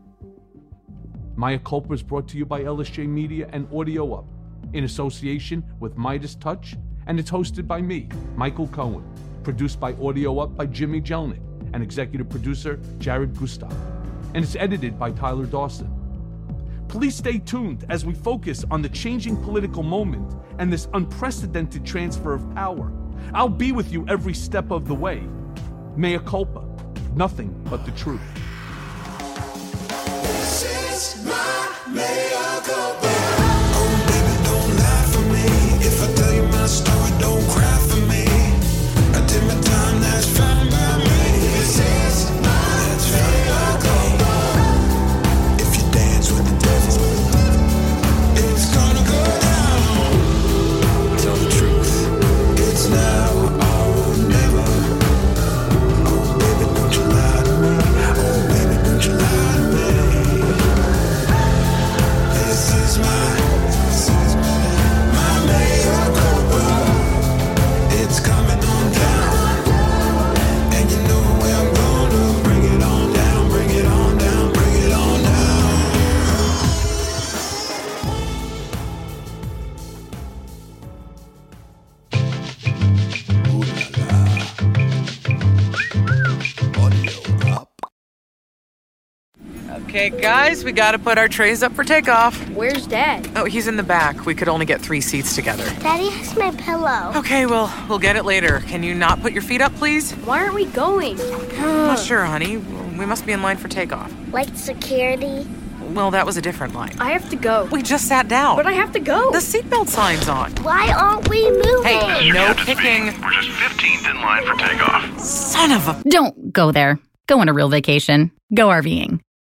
Mea Culpa is brought to you by LSJ Media and Audio Up, in association with Midas Touch, and it's hosted by me, Michael Cohen. Produced by Audio Up by Jimmy Jelnick, and executive producer Jared Gustav. And it's edited by Tyler Dawson. Please stay tuned as we focus on the changing political moment and this unprecedented transfer of power. I'll be with you every step of the way. Mea Culpa, nothing but the truth. This is my mea culpa. Oh, baby, don't lie for me. If I tell you my story, don't cry for me. I did my time, that's fine by me. This is my mea culpa. If you dance with the devil, it's gonna go down. Tell the truth, it's now or never. Oh, baby, don't you lie to me. Oh, baby, don't you lie to me. This is my mea culpa. It's coming on down. And you know where I'm gonna bring it on down, bring it on down, bring it on down. Ooh la la. Audio Up. Okay, guys, we gotta put our trays up for takeoff. Where's Dad? Oh, he's in the back. We could only get 3 seats together. Daddy has my pillow. Okay, well, we'll get it later. Can you not put your feet up, please? Why aren't we going? Well, sure, honey. We must be in line for takeoff. Like security? Well, that was a different line. I have to go. We just sat down. But I have to go. The seatbelt sign's on. Why aren't we moving? Hey, no kicking. We're just 15th in line for takeoff. Son of a... Don't go there. Go on a real vacation. Go RVing.